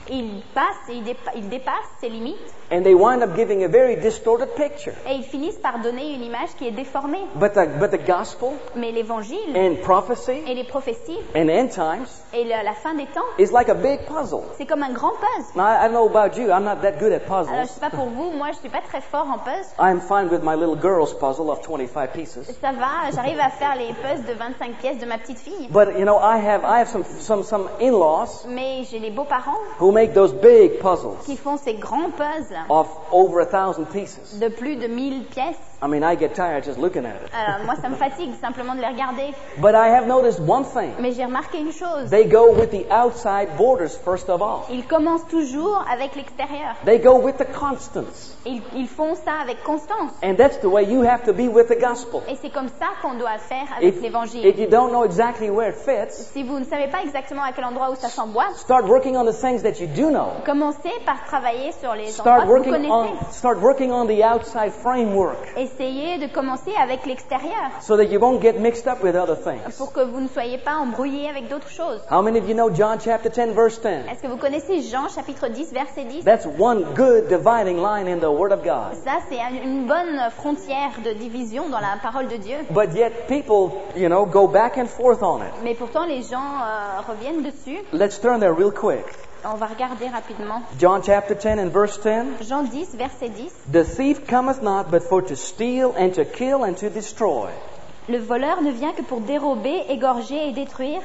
ils passent, et ils, dépa- ils dépassent ces limites and they wind up giving a very distorted picture. et ils finissent par donner une image qui est déformée. But the, but the gospel Mais l'évangile and prophecy et les prophéties and end times et le- la fin des temps, is like a big puzzle. c'est comme un grand puzzle. Now, I I don't know about you. I'm not that good at Alors je puzzles. sais pas pour vous, moi je suis pas très fort en puzzle. I'm fine with my little girl's puzzle of twenty-five pieces. Ça va, j'arrive à faire les puzzles de vingt-cinq pièces de ma petite fille. But you know, I have I have some some some in-laws Mais j'ai les beaux-parents who make those big puzzles qui font ces grands puzzles of over a thousand pieces. de plus de mille pièces. I mean, I get tired just looking at it. Alors moi ça me fatigue simplement de les regarder. But I have noticed one thing. Mais j'ai remarqué une chose. They go with the outside borders first of all. Ils commencent toujours avec l'extérieur. They go with the constants. Ils, ils font ça avec constance. And that's the way you have to be with the gospel. Et c'est comme ça qu'on doit faire avec If, l'évangile. if you don't know exactly where it fits, Si vous ne savez pas exactement à quel endroit où ça s'emboîte, start working on the things that you do know. commencez par travailler sur les endroits Start que vous working connaissez. on start working on the outside framework Essayez de commencer avec l'extérieur so that you won't get mixed up with other things. pour que vous ne soyez pas embrouillés avec d'autres choses. How many of you know John chapter ten verse ten? Est-ce que vous connaissez Jean chapitre dix verset dix? That's one good dividing line in the Word of God. Ça, c'est un- une bonne frontière de division dans la parole de Dieu. But yet people, you know, go back and forth on it. Mais pourtant, les gens euh, reviennent dessus. Let's turn there real quick. On va regarder rapidement. John chapter ten and verse ten. Jean dix, verset dix. The thief cometh not but for to steal and to kill and to destroy. Le voleur ne vient que pour dérober, égorger et détruire.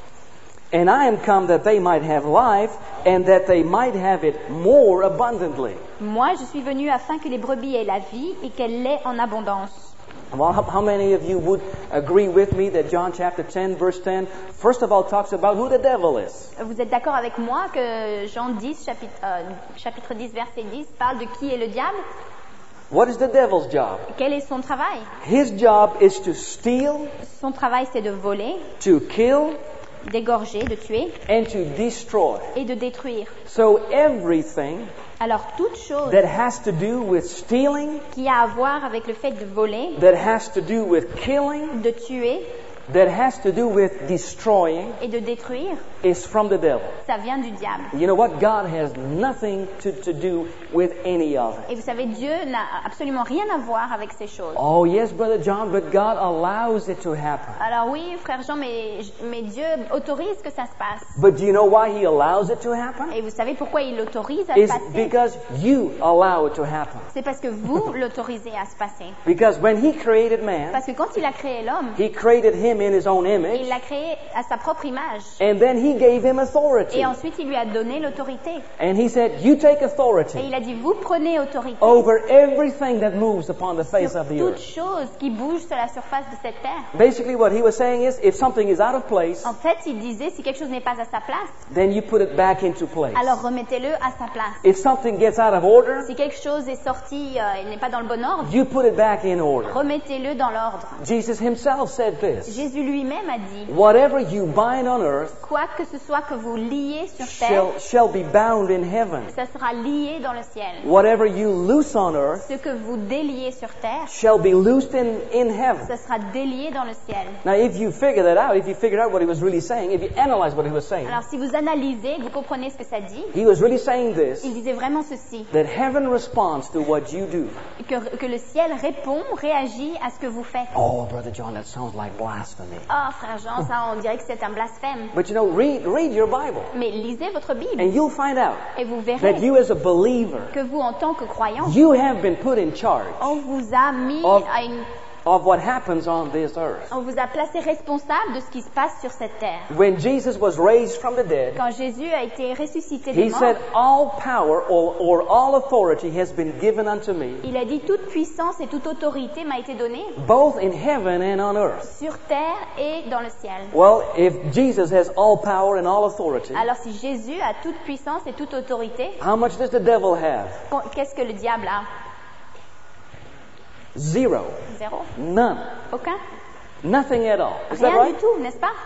And I am come that they might have life and that they might have it more abundantly. Moi, je suis venu afin que les brebis aient la vie et qu'elle l'ait en abondance. Well, how, how many of you would agree with me that John chapter ten verse ten first of all talks about who the devil is? Vous êtes d'accord avec moi que Jean dix, chapitre, euh, chapitre dix, verset dix, parle de qui est le diable? What is the devil's job? Quel est son travail? His job is to steal, Son travail, c'est de voler, to kill, d'égorger, de tuer and to destroy. et de détruire. So everything Alors, toute chose that has to do with stealing, qui a à voir avec le fait de voler, that has to do with killing, de tuer that has to do with destroying et de détruire, is from the devil. ça vient du diable. You know what? God has nothing to, to do with any of it. Et vous savez, Dieu n'a absolument rien à voir avec ces choses. Oh, yes, Brother John, but God allows it to happen. Alors oui, frère Jean, mais, mais Dieu autorise que ça se passe. But do you know why He allows it to happen? Et vous savez pourquoi il l'autorise à se It's passer? because you allow it to happen. C'est parce que vous l'autorisez à se passer. Because when He created man, Parce que quand il a créé l'homme, He created him in His own il image, l'a créé à sa propre image. and then He gave him authority. Et ensuite, il lui a donné l'autorité. And He said, you take Et authority il a dit, vous prenez autorité over everything that moves upon the face sur of the toute earth. chose qui bouge sur la surface de cette terre. Basically, what He was saying is, if something is out of place, En fait, il disait, si quelque chose n'est pas à sa place, then you put it back into place. alors remettez-le à sa place. If something gets out of order, Si quelque chose est sorti euh, et n'est pas dans le bon ordre, you put it back in order. remettez-le dans l'ordre. Jesus Himself said this, Jésus lui-même a dit, whatever you bind on earth quoi que ce soit que vous liez sur terre, shall, shall be bound in heaven. ça sera lié dans le ciel. Whatever you loose on earth Ce que vous déliez sur terre, shall be loosed in, in heaven. ça sera délié dans le ciel. Now, if you figure that out, if you figure out what He was really saying, if you analyze what He was saying, Alors si vous analysez, vous comprenez ce que ça dit, He was really saying this, il disait vraiment ceci, that heaven responds to what you do. que, que le ciel répond, réagit à ce que vous faites. Oh, Brother John, that sounds like blasphemy. Oh, frère Jean, ça on dirait que c'est un blasphème. But you know, read, read your Bible, Mais lisez votre Bible and you'll find out et vous that verrez you as a believer, que vous, en tant que croyant, you have been put in charge on vous a mis Of- à une... of what happens on this earth. On vous a placé responsable de ce qui se passe sur cette terre. When Jesus was raised from the dead, Quand Jésus a été ressuscité des He morts, said, all power or, or all authority has been given unto me, il a dit toute puissance et toute autorité m'a été donnée both in heaven and on earth. sur terre et dans le ciel. Well, if Jesus has all power and all authority, Alors si Jésus a toute puissance et toute autorité, how much does the devil have? qu'est-ce que le diable a? Zero. Zéro? None. Aucun? Nothing at all. Is that Rien du right? tout, n'est-ce pas?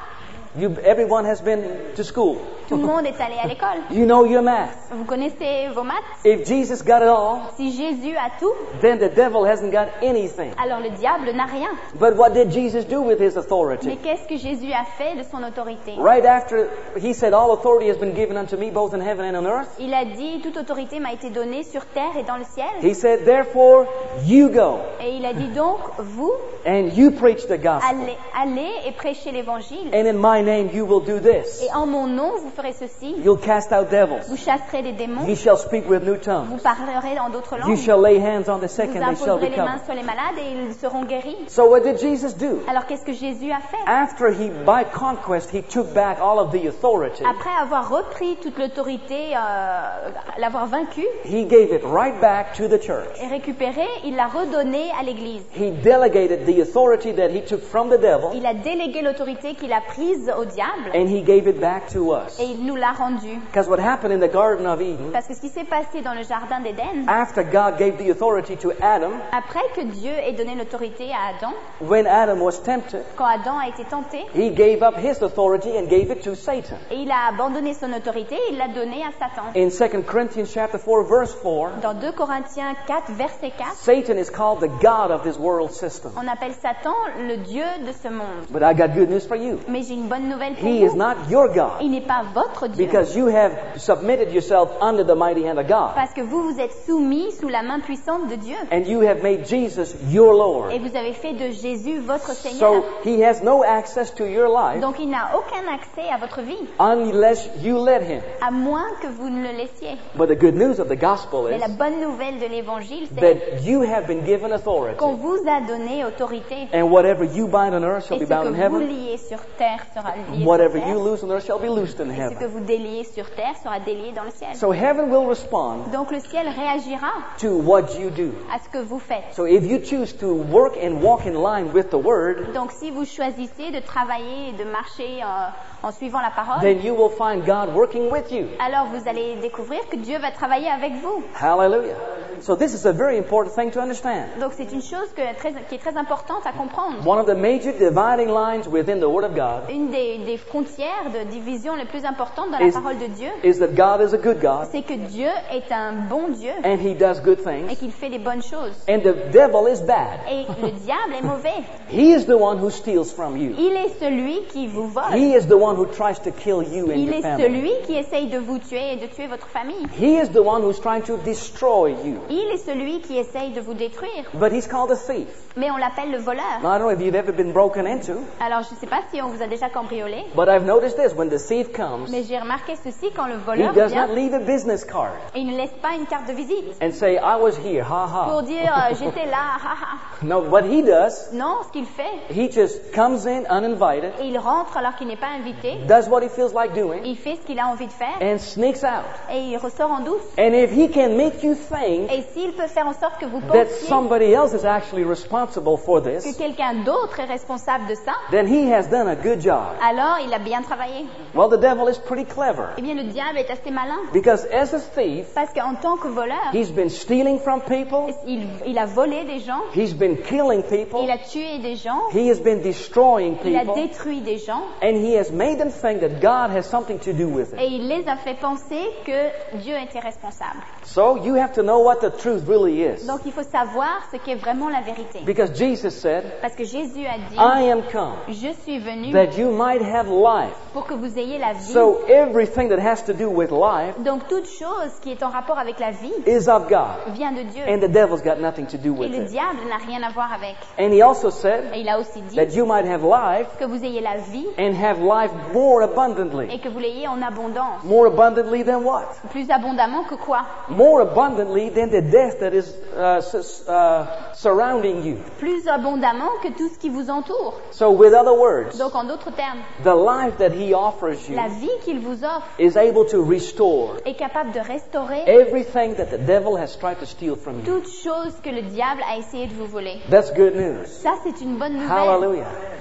You, everyone has been to school. Tout le monde est allé à l'école. You know your math. Vous connaissez vos maths? If Jesus got it all, Si Jésus a tout, then the devil hasn't got anything. alors le diable n'a rien. But what did Jesus do with his Mais authority? qu'est-ce que Jésus a fait de son autorité? Right after he said, all authority has been given unto me, both in heaven and on earth. Il a dit, toute autorité m'a été donnée sur terre et dans le ciel. He said, therefore, you go Et il a dit donc, vous, and you preach the gospel. allez, allez et prêchez l'évangile. And in my name you will do this. Et en mon nom, vous ferez ceci. You'll cast out devils. Vous chasserez les démons. You shall speak with new tongues. Vous parlerez en d'autres You langues. shall lay hands on the sick Vous and they shall imposerez les mains recover. sur les malades et ils seront guéris. So what did Jesus do? Alors qu'est-ce que Jésus a fait? After he, by conquest, he took back all of the authority. Après avoir repris toute l'autorité, euh, l'avoir vaincue He gave it right back to the church. et récupérée, il l'a redonnée à l'Église. He delegated the authority that he took from the devil Il a délégué l'autorité qu'il a prise au diable and he gave it back to us. et il nous l'a rendue. Because what happened in the Garden of Eden, Parce que ce qui s'est passé dans le jardin d'Éden, after God gave the authority to Adam, après que Dieu ait donné l'autorité à Adam, when Adam was tempted, quand Adam a été tenté, he gave up his authority and gave it to Satan. et il a abandonné son autorité, il l'a donnée à Satan. In Second Corinthians chapter four, verse four, Dans deux Corinthiens quatre, verset quatre, Satan is called the God of this world system. on appelle Satan le Dieu de ce monde. But I got good news for you. Mais j'ai une bonne nouvelle pour He is vous. not your God Il n'est pas votre Dieu. because you have submitted yourself under the mighty hand of God Parce que vous vous êtes soumis sous la main puissante de Dieu. and you have made Jesus your Lord. Et vous avez fait de Jésus votre So Seigneur. he has no access to your life Donc il n'a aucun accès à votre vie, unless you let him. à moins que vous ne le laissiez. But the good news of the gospel Mais is la bonne nouvelle de l'Évangile, c'est that you have been given authority. qu'on vous a donné autorité. And whatever you bind on earth shall Et be ce bound in que vous heaven. liez sur terre sera lié Whatever sur you terre. loose on earth shall be loosed in Et ce que heaven. vous déliez sur terre sera délié dans le ciel. So heaven will respond Donc le ciel réagira to what you do. à ce que vous faites. So if you choose to work and walk in line with the word, Donc si vous choisissez de travailler et de marcher euh, en suivant la parole, then you will find God working with you. alors vous allez découvrir que Dieu va travailler avec vous. Hallelujah. So this is a very important thing to understand. Donc c'est une chose que, très, qui est très importante à comprendre. One of the major dividing lines within the Word of God Une des, des frontières de division les plus importantes dans la is, parole de Dieu, is that God is a good God c'est que Dieu est un bon Dieu and He does good et things qu'il fait des bonnes choses. and the devil is bad. Et le diable est mauvais. He is the one who steals from you. Il est celui qui vous vole. He is the one who tries to kill you and Il your est family. celui qui essaye de vous tuer et de tuer votre famille. He is the one who's trying to destroy you. Il est celui qui essaye de vous détruire. But he's called a thief. Mais on l'appelle le voleur. Now, I don't know if you've ever been broken into, Alors je ne sais pas si on vous a déjà cambriolé, but I've noticed this. When the thief comes, mais j'ai remarqué ceci quand le he voleur does vient not leave a business card et il ne laisse pas une carte de visite and say, I was here, ha pour ha. dire euh, j'étais là, haha. No, what he does, Non, ce qu'il fait, he just comes in uninvited, et il rentre alors qu'il n'est pas invité, does what he feels like doing, il fait ce qu'il a envie de faire and sneaks out. et il ressort en douce. And if he can make you think Et s'il peut faire en sorte que vous that pensiez somebody else is actually responsible for que this, quelqu'un d'autre est responsable de ça, then he has done a good job. alors il a bien travaillé. Well, the devil is pretty clever Eh bien, le diable est assez malin because as a thief, parce qu'en tant que voleur, he's been stealing from people, il, il a volé des gens, he's been killing people, il a tué des gens, he has been destroying il a people, détruit des gens and he has made them think that God has something to do with et it. il les a fait penser que Dieu était responsable. So you have to know what the truth really is. Donc il faut savoir ce qu'est vraiment la vérité. Because Jesus said, Parce que Jésus a dit, I am come je suis venu that you might have life. pour que vous ayez la vie. So everything that has to do with life Donc toute chose qui est en rapport avec la vie is of God. vient de Dieu. And the devil's got nothing to do Et with le it. diable n'a rien à voir avec. And he also said Et il a aussi dit that you might have life que vous ayez la vie and have life more abundantly. et que vous l'ayez en abondance. More abundantly than what? Plus abondamment que quoi? More abundantly than the death that is uh, s- uh, surrounding you. Plus abondamment que tout ce qui vous entoure. So with other words, Donc en d'autres termes, the life that he offers you la vie qu'il vous offre is able to restore est capable de restaurer everything that the devil has tried to steal from you. toute chose que le diable a essayé de vous voler. That's good news. Ça, c'est une bonne nouvelle. Hallelujah.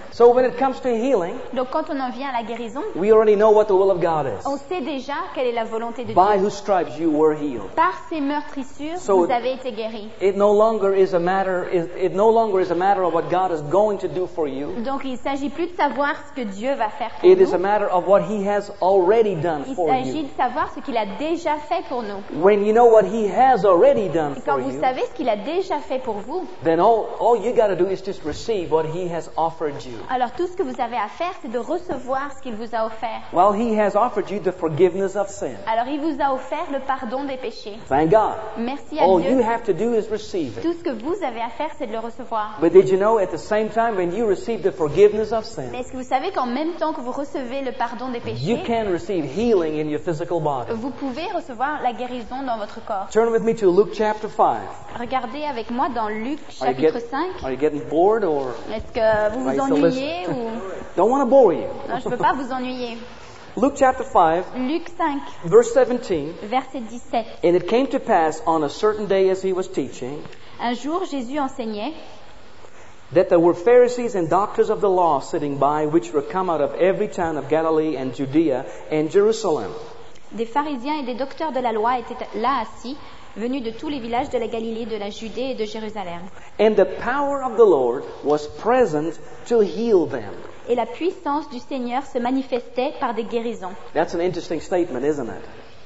So when it comes to healing, Donc quand on en vient à la guérison, we already know what the will of God is. on sait déjà quelle est la volonté de By Dieu. whose stripes you were healed. Par ces meurtrissures, So- vous avez été guéris. It no longer is a matter. It, it no longer is a matter of what God is going to do for you. Donc il ne s'agit plus de savoir ce que Dieu va faire pour It is a nous. matter of what He has already done Il for s'agit you. de savoir ce qu'il a déjà fait pour nous. When you know what He has already done Et for quand vous you, savez ce qu'il a déjà fait pour vous, then all, all you got to do is just receive what He has offered you. alors tout ce que vous avez à faire, c'est de recevoir ce qu'il vous a offert. Well, He has offered you the forgiveness of sin. Alors il vous a offert le pardon des péchés. Thank God. Merci à All you Dieu. have to do is receive it. Tout ce que vous avez à faire, c'est de le recevoir. But did you know at the same time when you receive the forgiveness of sin, Mais est-ce que vous savez qu'en même temps que vous recevez le pardon des you péchés, can receive healing in your physical body? vous pouvez recevoir la guérison dans votre corps? Turn with me to Luke chapter five. Regardez avec moi dans Luc Are you, chapitre get- cinq. are you getting bored or Est-ce que vous Right, vous so ennuyez listen. ou... don't want to bore you? Non, je ne peux pas vous ennuyer. Luke chapter five, Luc cinq, verse seventeen. verset dix-sept. And it came to pass on a certain day as he was teaching Un jour, Jésus enseignait that there were Pharisees and doctors of the law sitting by, which were come out of every town of Galilee and Judea and Jerusalem. des pharisiens et des docteurs de la loi étaient là assis, venus de tous les villages de la Galilée, de la Judée et de Jérusalem. And the power of the Lord was present to heal them. Et la puissance du Seigneur se manifestait par des guérisons. That's an interesting statement, isn't it?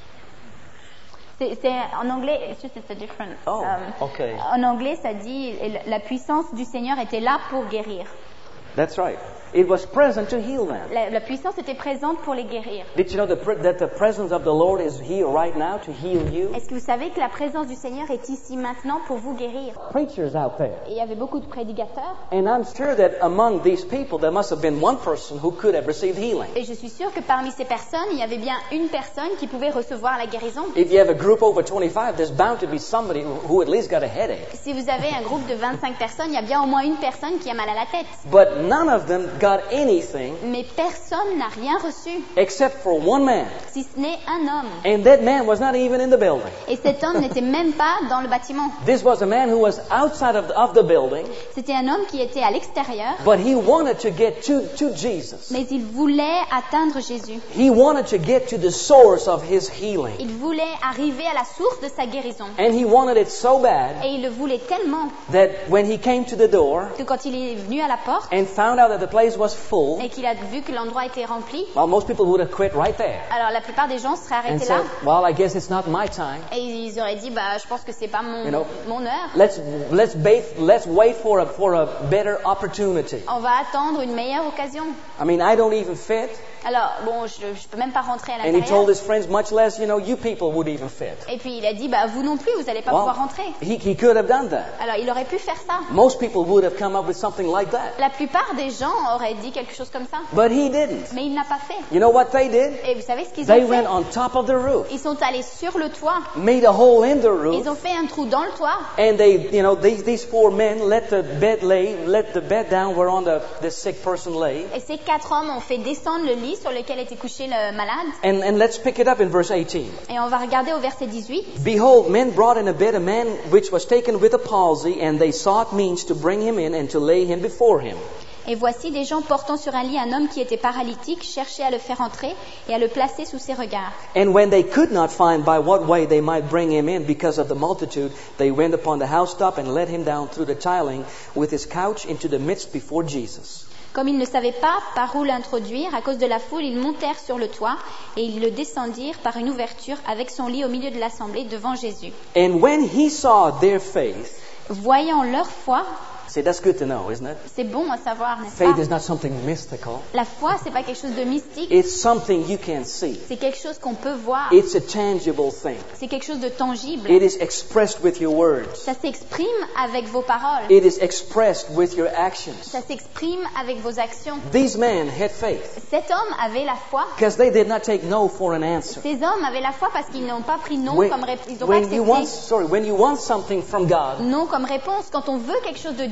C'est, c'est en anglais, it's just it's a different. Oh, um, okay. En anglais, ça dit la puissance du Seigneur était là pour guérir. That's right. It was present to heal them. La, la puissance était présente pour les guérir. Did you know the, pre- that the presence of the Lord is here right now to heal you? Est-ce que vous savez que la présence du Seigneur est ici maintenant pour vous guérir? Preachers out there. Et il y avait beaucoup de prédicateurs. And I'm sure that among these people there must have been one person who could have received healing. Et je suis sûre que parmi ces personnes, il y avait bien une personne qui pouvait recevoir la guérison. If you have a group over twenty-five, there's bound to be somebody who, who at least got a headache. Si vous avez un groupe de vingt-cinq personnes, il y a bien au moins une personne qui a mal à la tête. But none of them got anything Mais personne n'a rien reçu, except for one man. si ce n'est un homme. And that man was not even in the building. Et cet homme n'était même pas dans le bâtiment. This was a man who was outside of the, of the building, C'était un homme qui était à l'extérieur, but he wanted to get to, to Jesus. mais il voulait atteindre Jésus. He wanted to get to the source of his healing. Il voulait arriver à la source de sa guérison. And he wanted it so bad Et il le voulait tellement that when he came to the door que quand il est venu à la porte and found out that the place was full, et qu'il a vu que l'endroit était rempli, well, most people would have quit right there alors la plupart des gens seraient and arrêtés said, là well, I guess it's not my time. et ils auraient dit bah je pense que c'est pas mon You know, mon heure. Let's let's wait let's wait for a for a better opportunity. On va attendre une meilleure occasion. I mean, I don't even fit. Alors bon, je je peux même pas rentrer à And he told l'intérieur. his friends, much less, you know, you people would even fit. Et puis il a dit bah vous non plus, vous allez pas Well, pouvoir rentrer. he, he could have done that. Alors il aurait pu faire ça. Most people would have come up with something like that. La plupart des gens auraient dit quelque chose comme ça, But he didn't. mais il n'a pas fait. You know what they did? Et vous savez ce qu'ils They ont fait? went on top of the roof, Ils sont allés sur le toit. made a hole in the roof, Ils ont fait un trou dans le toit. and they, you know, these, these four men let the bed lay, let the bed down whereon the, the sick person lay. Et ces quatre hommes ont fait descendre le lit sur lequel était couché le malade. And, and let's pick it up in verse eighteen. Et on va regarder au verset dix-huit. Behold, men brought in a bed a man which was taken with a palsy, and they sought means to bring him in and to lay him before him. Et voici des gens portant sur un lit un homme qui était paralytique, cherchaient à le faire entrer et à le placer sous ses regards. And when they could not find by what way they might bring him in because of the multitude, they went upon the housetop and let him down through the tiling with his couch into the midst before Jesus. Comme ils ne savaient pas par où l'introduire, à cause de la foule, ils montèrent sur le toit et ils le descendirent par une ouverture avec son lit au milieu de l'assemblée devant Jésus. And when he saw their faith, Voyant leur foi, see, that's good to know, isn't it? c'est bon à savoir, n'est-ce Faith pas? is not something mystical. La foi, c'est pas quelque chose de mystique, It's something you can see. c'est quelque chose qu'on peut voir, It's a tangible thing. c'est quelque chose de tangible. It is expressed with your words. Ça s'exprime avec vos paroles, It is expressed with your actions. ça s'exprime avec vos actions. These men had faith Cet homme avait la foi. because they did not take no for an answer. Ces hommes avaient la foi parce qu'ils n'ont pas pris non When, comme réponse. Ils n'ont pas when you want, accepté sorry, when you want something from God, non comme réponse. Quand on veut quelque chose de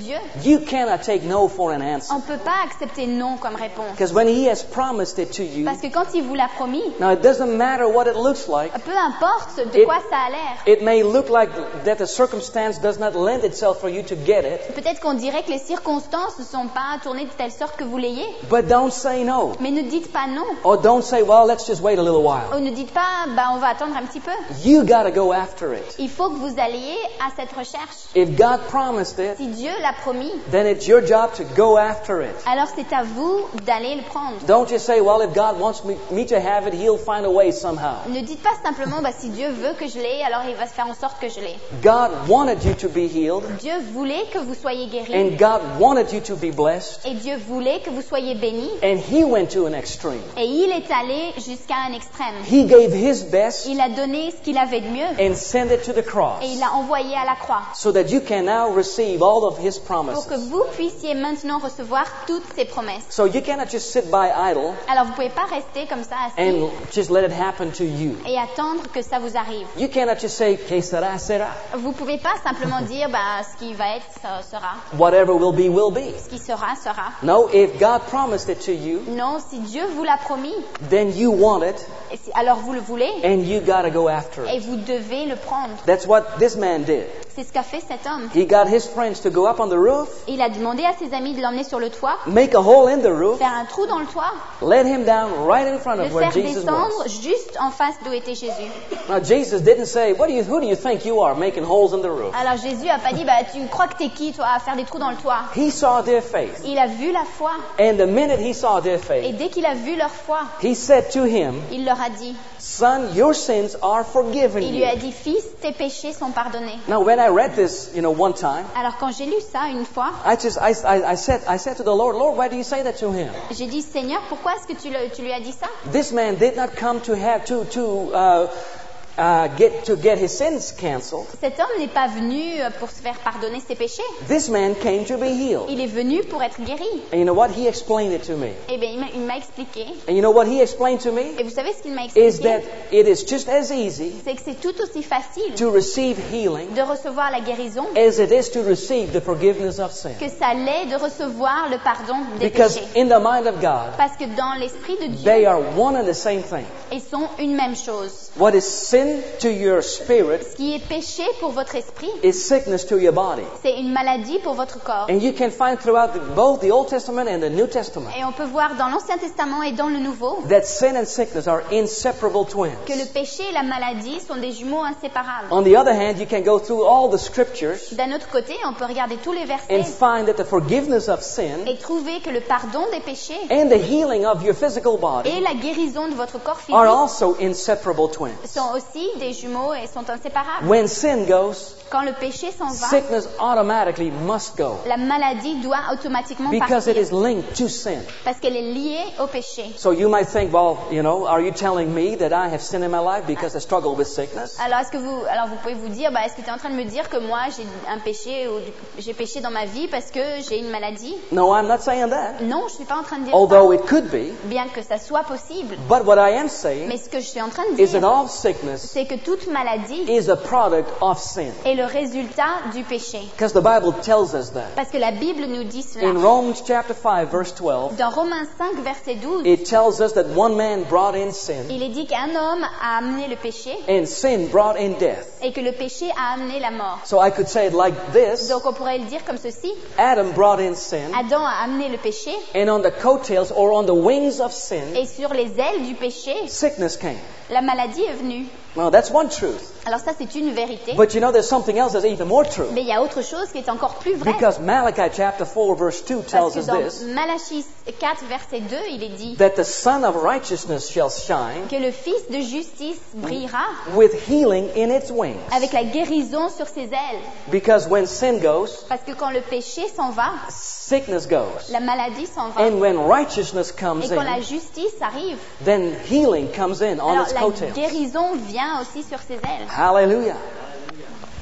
Dieu. You cannot take no for an answer. On ne peut pas accepter non comme réponse. Because when He has promised it to you, Parce que quand il vous l'a promis, now it doesn't matter what it looks like. peu importe de It- quoi ça a l'air. It may look like that the circumstance does not lend itself for you to get it, Peut-être qu'on dirait que les circonstances ne sont pas tournées de telle sorte que vous l'ayez. but don't say no. Mais ne dites pas non. Or don't say, well, let's just wait a little while. Ou ne dites pas, bah, on va attendre un petit peu. You got to go after it. Il faut que vous alliez à cette recherche. If God promised it, Si Dieu l'a promis, then it's your job to go after it. alors c'est à vous d'aller le prendre. Don't just say, well, if God wants me, me to have it, He'll find a way somehow. Ne dites pas simplement, bah, si Dieu veut que je l'ai, alors il va se faire en sorte que je l'ai. God wanted you to be healed, Dieu voulait que vous soyez guéris. and God wanted you to be blessed, Et Dieu voulait que vous soyez bénis. and He went to an extreme. Et il est allé jusqu'à un extrême. He gave His best Il a donné ce qu'il avait de mieux. and sent it to the cross Et il l'a envoyé à la croix. so that you can now receive all of His Pour que promises. vous puissiez maintenant recevoir toutes ses promesses. So you cannot just sit by idle Alors vous ne pouvez pas rester comme ça assis and just let it happen to you. et attendre que ça vous arrive. You cannot just say, que sera, sera. Vous ne pouvez pas simplement dire, bah, ce qui va être, ça sera. Whatever will be, will be. Ce qui sera, sera. No, if God promised it to you, Non, si Dieu vous l'a promis, then you want it, et si- alors vous le voulez and you got to go after et it. vous devez le prendre. That's what this man did. C'est ce qu'a fait cet homme. He got his friends to go up on the roof, Il a demandé à ses amis de l'emmener sur le toit, make a hole in the roof, faire un trou dans le toit, let him down right in front le of where faire Jesus descendre was. juste en face d'où était Jésus. Now Jesus didn't say, "What do you, who do you think you are, making holes in the roof?" Alors Jésus a pas dit, bah, tu crois que t'es qui toi à faire des trous dans le toit? He saw their faith, Il a vu la foi. and the minute he saw their Et faith, dès qu'il a vu leur foi, he said to him, il leur a dit, "Son, your sins are forgiven il lui a you." dit, fils, tes péchés sont pardonnés. Now, when I read this, you know, one time, Alors quand j'ai lu ça une fois, I just, I, I, I said, I said to the Lord, "Lord, why do you say that to him?" j'ai dit, Seigneur, pourquoi est-ce que tu, le- tu lui as dit ça? This man did not come to have to to uh, uh, get to get his sins canceled. Cet homme n'est pas venu euh, pour se faire pardonner ses péchés. This man came to be healed. Il est venu pour être guéri. And you know what? He explained it to me. Eh bien, il m'a- il m'a expliqué. And you know what he explained to me? Et vous savez ce qu'il m'a Is expliqué? that it is just as easy C'est que c'est tout aussi facile to receive healing de recevoir la guérison as it is to receive the forgiveness of sin. que ça l'est de recevoir le pardon des Because péchés. in the mind of God, Parce que dans l'esprit de they Dieu, are one and the same thing. ils sont une même chose. What is sin to your spirit Ce qui est péché pour votre esprit, is sickness to your body. c'est une maladie pour votre corps. And you can find throughout the, both the Old Testament and the New Testament Et on peut voir dans l'Ancien Testament et dans le Nouveau that sin and sickness are inseparable twins. que le péché et la maladie sont des jumeaux inséparables. On the other hand, you can go through all the scriptures D'un autre côté, on peut regarder tous les and versets find that the forgiveness of sin et trouver que le pardon des péchés and the healing of your physical et body la guérison de votre corps are physique also inseparable twins. sont aussi des jumeaux et sont inséparables. When sin goes, Quand le péché s'en va, sickness automatically must go la maladie doit automatiquement because it partir is linked to sin. parce qu'elle est liée au péché. So you might think, well, you know, are you telling me that I have sin in my life because I struggle with sickness? Alors est-ce que vous, alors vous pouvez vous dire, bah, est-ce que tu es en train de me dire que moi j'ai un péché ou du- j'ai péché dans ma vie parce que j'ai une maladie? No, I'm not saying that. Non, je suis pas en train de dire Although ça, it could be, bien que ça soit possible. but what I am saying Mais ce que je suis en train de is that dire, all sickness c'est que toute maladie is a product of sin. est le résultat du péché. Because the Bible tells us that. Parce que la Bible nous dit In cela. Romans chapter five, verse twelve, Dans Romains cinq, verset douze, it tells us that one man brought in sin, il est dit qu'un homme a amené le péché and sin brought in death. et que le péché a amené la mort. So I could say it like this: Donc on pourrait le dire comme ceci. Adam brought in sin, Adam a amené le péché and on the coattails or on the wings of sin, et sur les ailes du péché, sickness came. la maladie est venue. Now that's one truth. Alors ça, c'est une vérité. But you know, there's something else that's even more true. Mais il y a autre chose qui est encore plus vrai. Because Malachi chapter four, verse two Parce tells que us dans this: Malachie quatre, verset deux, il est dit that the Son of Righteousness shall shine que le Fils de justice brillera with healing in its wings. avec la guérison sur ses ailes. Because when sin goes, Parce que quand le péché s'en va, sickness goes. la maladie s'en va. And when righteousness comes Et quand la in, justice arrive, then healing comes in on alors its la coattails. guérison vient aussi sur ses ailes. Hallelujah.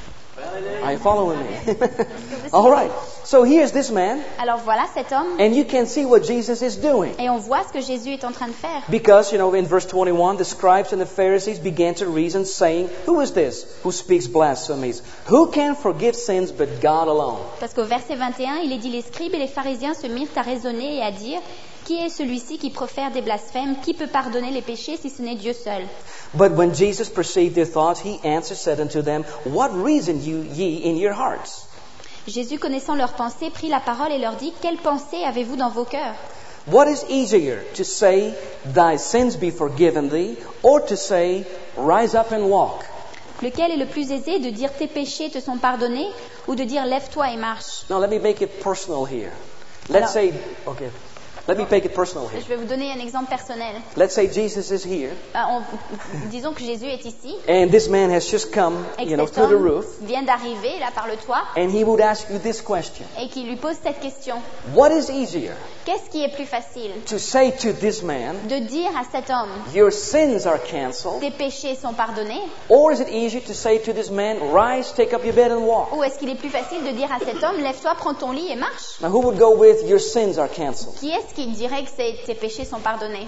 Are you following me? All right. So here's this man, Alors voilà cet homme, and you can see what Jesus is doing. et on voit ce que Jésus est en train de faire. Because, you know, in verse twenty-one, the scribes and the Pharisees began to reason, saying, "Who is this who speaks blasphemies? Who can forgive sins but God alone?" Parce qu'au verset vingt et un, il est dit, les scribes et les pharisiens se mirent à raisonner et à dire, qui est celui-ci qui profère des blasphèmes? Qui peut pardonner les péchés si ce n'est Dieu seul? But when Jesus perceived their thoughts, he answered, said unto them, "What reason you ye in your hearts? Jésus, connaissant leurs pensées, prit la parole et leur dit, quelles pensées avez-vous dans vos cœurs? What is easier, to say, thy sins be forgiven thee, or to say, rise up and walk?" Lequel est le plus aisé, de dire tes péchés te sont pardonnés, ou de dire lève-toi et marche? Now let me make it personal here. Let's say, okay, let me make it personal here. Je vais vous donner un exemple personnel. Let's say Jesus is here, Ben, on- disons que Jésus est ici, and this man has just come, et you know, que cet through the homme roof, vient d'arriver là par le toit, and he would ask you this question. et qui lui pose cette question. What is easier, Qu'est-ce qui est plus facile? to say to this man, De dire à cet homme, your sins are canceled, tes péchés sont pardonnés, or is it easier to say to this man, rise, take up your bed and walk? ou est-ce qu'il est plus facile de dire à cet homme, lève-toi, prends ton lit et marche? Now who would go with, your sins are canceled? Qui est-ce qui dirait que c'est- tes péchés sont pardonnés?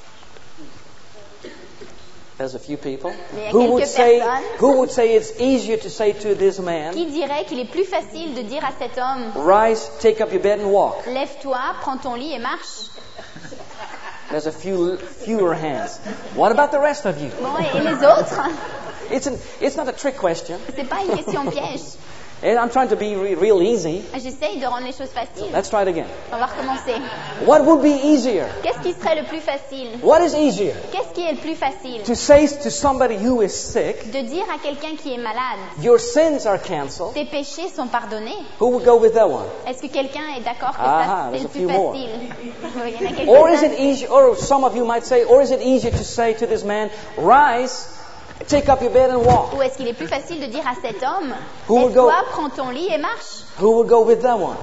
There's a few people. Il y a Who would quelques say, personnes. who would say it's easier to say to this man, Qui dirait qu'il est plus facile de dire à cet homme, rise, take up your bed and walk? lève-toi, prends ton lit et marche? There's a few fewer hands. What about the rest of you? Bon, et, et les autres? It's an, it's not a trick question. C'est pas une question piège. And I'm trying to be re- real easy. J'essaye de rendre les choses faciles. Let's try it again. On va recommencer. What would be easier? Qu'est-ce qui serait le plus facile? What is easier? Qu'est-ce qui est le plus facile? To say to somebody who is sick, De dire à quelqu'un qui est malade, your sins are canceled. tes péchés sont pardonnés. Who would go with that one? Est-ce que quelqu'un est d'accord que Ah, ça, c'est there's le a plus few more. facile? Oui, il y en a Or is quelques-uns. it easier, or some of you might say, or is it easier to say to this man, rise, take up your bed and walk? Ou est-ce qu'il est plus facile de dire à cet homme, Who will go- lève-toi, prends ton lit et marche? Who would go with that one?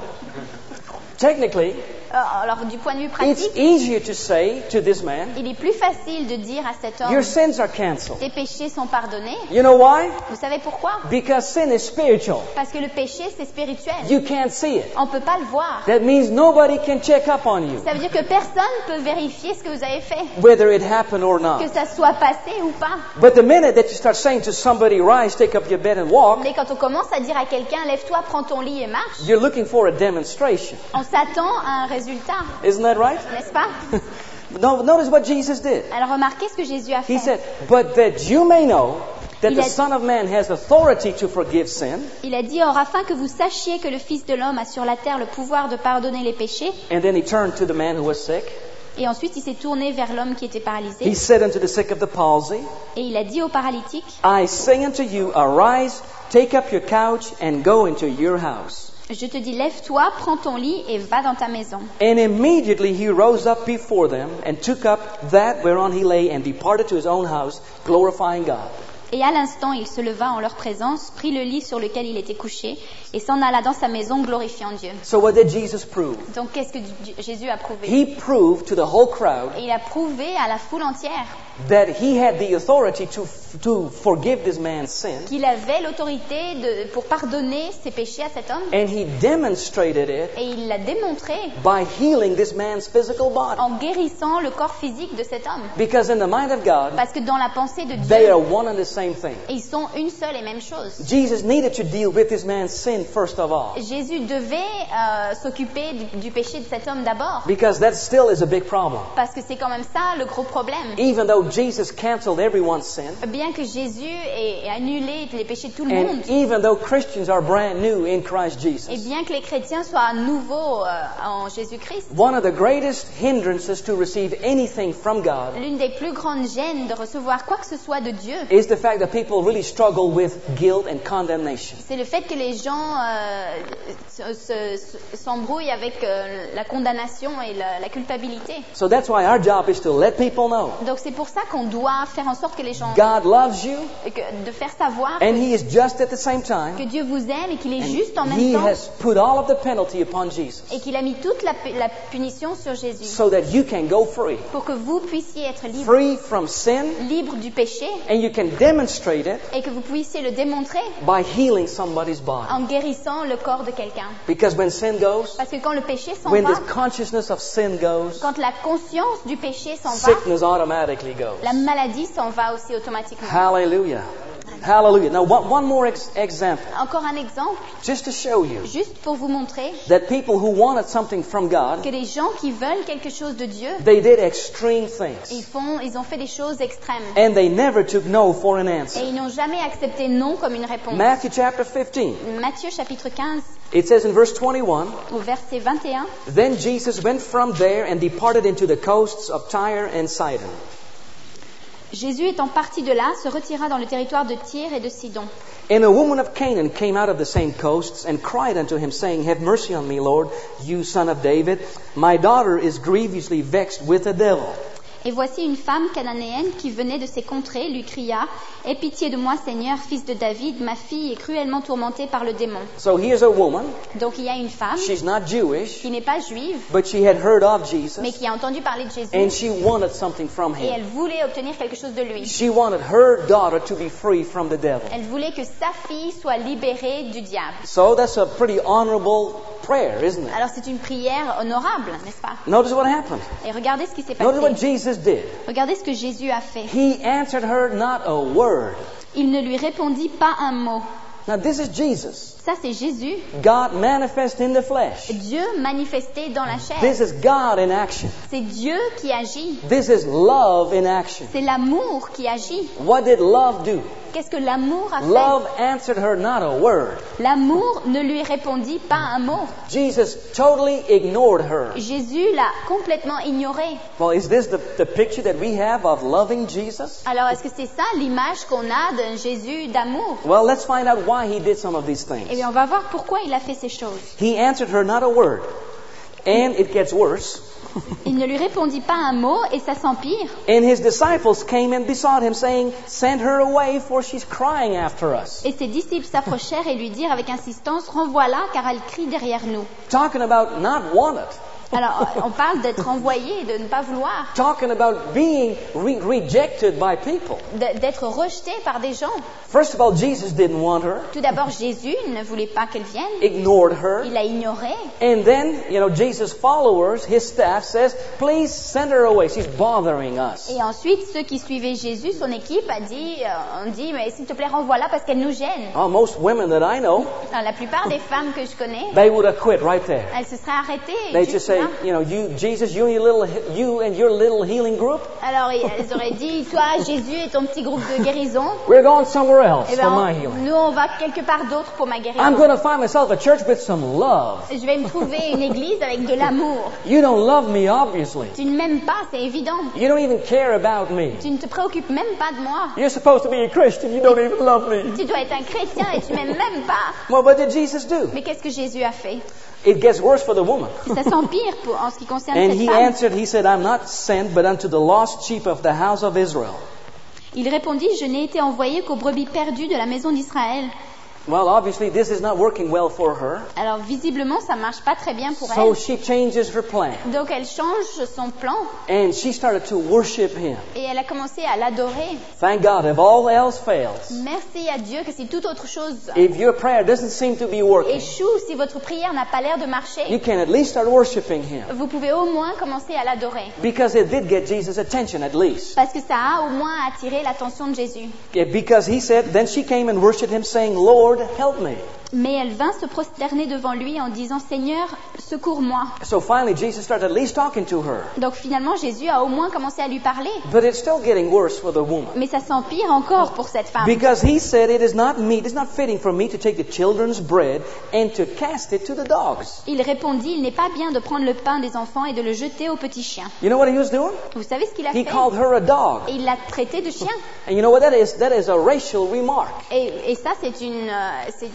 Technically, Euh, Alors, du point de vue it's pratique, easier to say to this man, il est plus facile de dire à cet homme, your sins are canceled. tes péchés sont pardonnés. You know why? Vous savez pourquoi? Because sin is spiritual. Parce que le péché, c'est spirituel. You can't see it. On ne peut pas le voir. That means nobody can check up on you, Ça veut dire que personne ne peut vérifier ce que vous avez fait, whether it happened or que not. ça soit passé ou pas. But the minute that you start saying to somebody, rise, take up your bed and walk, Mais quand on commence à dire à quelqu'un, lève-toi, prends ton lit et marche, you're looking for a demonstration. on s'attend à un résultat, Isn't that right? n'est-ce pas? No, notice what Jesus did. Alors remarquez ce que Jésus a He fait. said, but that you may know that Il the a- Son of Man has authority to forgive sin. Il a dit, or afin que vous sachiez que le Fils de l'homme a sur la terre le pouvoir de pardonner les péchés. And then he turned to the man who was sick. Et ensuite, il s'est tourné vers l'homme qui était He paralysé. said unto the sick of the palsy, Et il a dit au paralytique, I say unto you, arise, take up your couch, and go into your house. je te dis, lève-toi, prends ton lit et va dans ta maison. And immediately he rose up before them, and took up that whereon he lay, and departed to his own house, glorifying God. Et à l'instant, il se leva en leur présence, prit le lit sur lequel il était couché, et s'en alla dans sa maison, glorifiant Dieu. So what did Jesus prove? Donc, qu'est-ce que Dieu- Jésus a prouvé? He proved to the whole crowd Et il a prouvé à la foule entière that he had the authority to, to forgive this man's sin. qu'il avait l'autorité de- pour pardonner ses péchés à cet homme. And he demonstrated it Et il l'a démontré by healing this man's physical body. en guérissant le corps physique de cet homme. Because in the mind of God, Parce que dans la pensée de they are Dieu, one and the same thing. ils sont une seule et même chose. Jesus needed to deal with this man's sin first of all. Jésus devait euh, s'occuper du, du péché de cet homme d'abord. Because that still is a big problem. Parce que c'est quand même ça le gros problème. Even though Jesus canceled everyone's sin, Bien que Jésus ait ait annulé les péchés de tout le monde, and even though Christians are brand new in Christ et Jesus, bien que les chrétiens soient nouveaux euh, en Jésus-Christ, one of the greatest hindrances to receive anything from God l'une des plus grandes gênes de recevoir quoi que ce soit de Dieu, is the fact that people really struggle with guilt and condemnation. c'est le fait que les gens euh, se- se- se- s'embrouillent avec euh, la condamnation et la, la culpabilité. So that's why our job is to let people know Donc c'est pour ça qu'on doit faire en sorte que les gens, God loves you, que, de faire savoir and que, He is just at the same time. que Dieu vous aime et qu'il est And juste en même He temps has put all of the penalty upon Jesus et qu'il a mis toute la, pu- la punition sur Jésus so that you can go free. pour que vous puissiez être libre, Free from sin, libre du péché and you can demonstrate it et que vous puissiez le démontrer by healing somebody's body. en guérissant le corps de quelqu'un. Because when sin goes, Parce que quand le péché s'en when va, the consciousness of sin goes, quand la conscience du péché s'en va, sickness automatically goes. la maladie s'en va aussi automatiquement. Hallelujah. Hallelujah. Now, one, one more ex- example, Encore un exemple, just to show you juste pour vous montrer that people who wanted something from God, que les gens qui veulent quelque chose de Dieu, they did extreme ils, things. font, ils ont fait des choses extrêmes. And they never took no for an Et answer. ils n'ont jamais accepté non comme une réponse. Matthew chapter fifteen, Matthieu chapitre quinze, it says in verse twenty-one, au verset vingt et un, Then Jesus went from there and departed into the coasts of Tyre and Sidon. Jésus étant parti de là, se retira dans le territoire de Tyr et de Sidon. And a woman of Canaan came out of the same coasts and cried unto him, saying, Have mercy on me, Lord, you son of David. My daughter is grievously vexed with a devil. Et voici une femme cananéenne qui venait de ces contrées lui cria « Aie pitié de moi, Seigneur, fils de David, ma fille est cruellement tourmentée par le démon. So here's a woman. » Donc il y a une femme She's not Jewish, qui n'est pas juive, but she had heard of Jesus, mais qui a entendu parler de Jésus and she wanted something from et him. elle voulait obtenir quelque chose de lui. She wanted her daughter to be free from the devil. Elle voulait que sa fille soit libérée du diable. So that's a pretty honorable prayer, isn't it? Alors c'est une prière honorable, n'est-ce pas? Notice what happened. Et regardez ce qui s'est Notice what passé. Jesus did. Regardez ce que Jésus a fait. He answered her not a word. Il ne lui répondit pas un mot. Now this is Jesus. Ça, c'est Jésus, God manifest in the flesh. Dieu manifesté dans la chair. This is God in action. C'est Dieu qui agit. This is love in action. C'est l'amour qui agit. What did love do? Qu'est-ce que l'amour a fait? Love answered her not a word. L'amour ne lui répondit pas un mot. Jesus totally ignored her. Jésus l'a complètement ignoré. Well, is this the, the picture that we have of loving Jesus? Alors, est-ce que c'est ça l'image qu'on a d'un Jésus d'amour? Well, let's find out why he did some of these Eh things. bien, on va voir pourquoi il a fait ces choses. He answered her not a word. And it gets worse. Il ne lui répondit pas un mot et ça s'empire. And his disciples came and besought him, saying, Send her away, for she's crying after us. Et ses disciples s'approchèrent et lui dirent avec insistance, renvoie-la car elle crie derrière nous. Talking about not wanted. Alors, on parle d'être envoyé et de ne pas vouloir, Talking about being re- rejected by people. de- d'être rejeté par des gens. First of all, Jesus didn't want her, Tout d'abord, Jésus ne voulait pas qu'elle vienne. ignored her. Il l'a ignorée. And then, you know, Jesus' followers, his staff says, please send her away. She's bothering us. Et ensuite, ceux qui suivaient Jésus, son équipe a dit, euh, on dit, mais s'il te plaît, renvoie-la parce qu'elle nous gêne. Oh, most women that I know, Alors, la plupart des femmes que je connais, they would have quit right there. elles se seraient arrêtées. They juste just say, là. you know, you, Jesus, you and your little, you and your little healing group, Alors, elles auraient dit, toi, Jésus et ton petit groupe de guérison, we're going somewhere else eh for ben, my healing. nous, on va quelque part d'autre pour ma I'm guérison. going to find myself a church with some love. Je vais me trouver une église avec de l'amour. You don't love me, obviously. Tu ne m'aimes pas, c'est évident. You don't even care about me. Tu ne te préoccupes même pas de moi. You're supposed to be a Christian. You don't even love me. Tu dois être un chrétien et tu m'aimes même pas. Well, what did Jesus do? Mais qu'est-ce que Jésus a fait? It gets worse for the woman. Ça s'empire pour, en ce qui concerne And cette he femme. answered, he said, I'm not sent but unto the lost sheep of the house of Israel. Il répondit, je n'ai été envoyé qu'aux brebis perdues de la maison d'Israël. Well, obviously, this is not working well for her. Alors visiblement, ça marche pas très bien pour So elle. she changes her plan. Donc elle change son plan And she started to worship him. et elle a commencé à l'adorer. Thank God, if all else fails, Merci à Dieu que si toute autre chose if your prayer doesn't seem to be working, échoue, si votre prière n'a pas l'air de you marcher, can at least start worshiping him. vous pouvez au moins commencer à l'adorer. Because it did get Jesus' attention at least. Parce que ça a au moins attiré l'attention de Jésus. Yeah, because he said, then she came and worshipped him, saying, Lord, help me. Mais elle vint se prosterner devant lui en disant, Seigneur, secours-moi. So finally, Jesus started at least talking to her. Donc finalement, Jésus a au moins commencé à lui parler. But it's still getting worse for the woman. Mais ça s'empire encore pour cette femme. Because he said, it is not meet, it's not fitting for me to take the children's bread and to cast it to the dogs. Il répondit, il n'est pas bien de prendre le pain des enfants et de le jeter aux petits chiens. You know what he was doing? Vous savez ce qu'il a He fait? called her a dog. Et il l'a traité de chien. And you know what that is? That is a racial remark. Et, et ça, c'est une, euh, c'est une insulte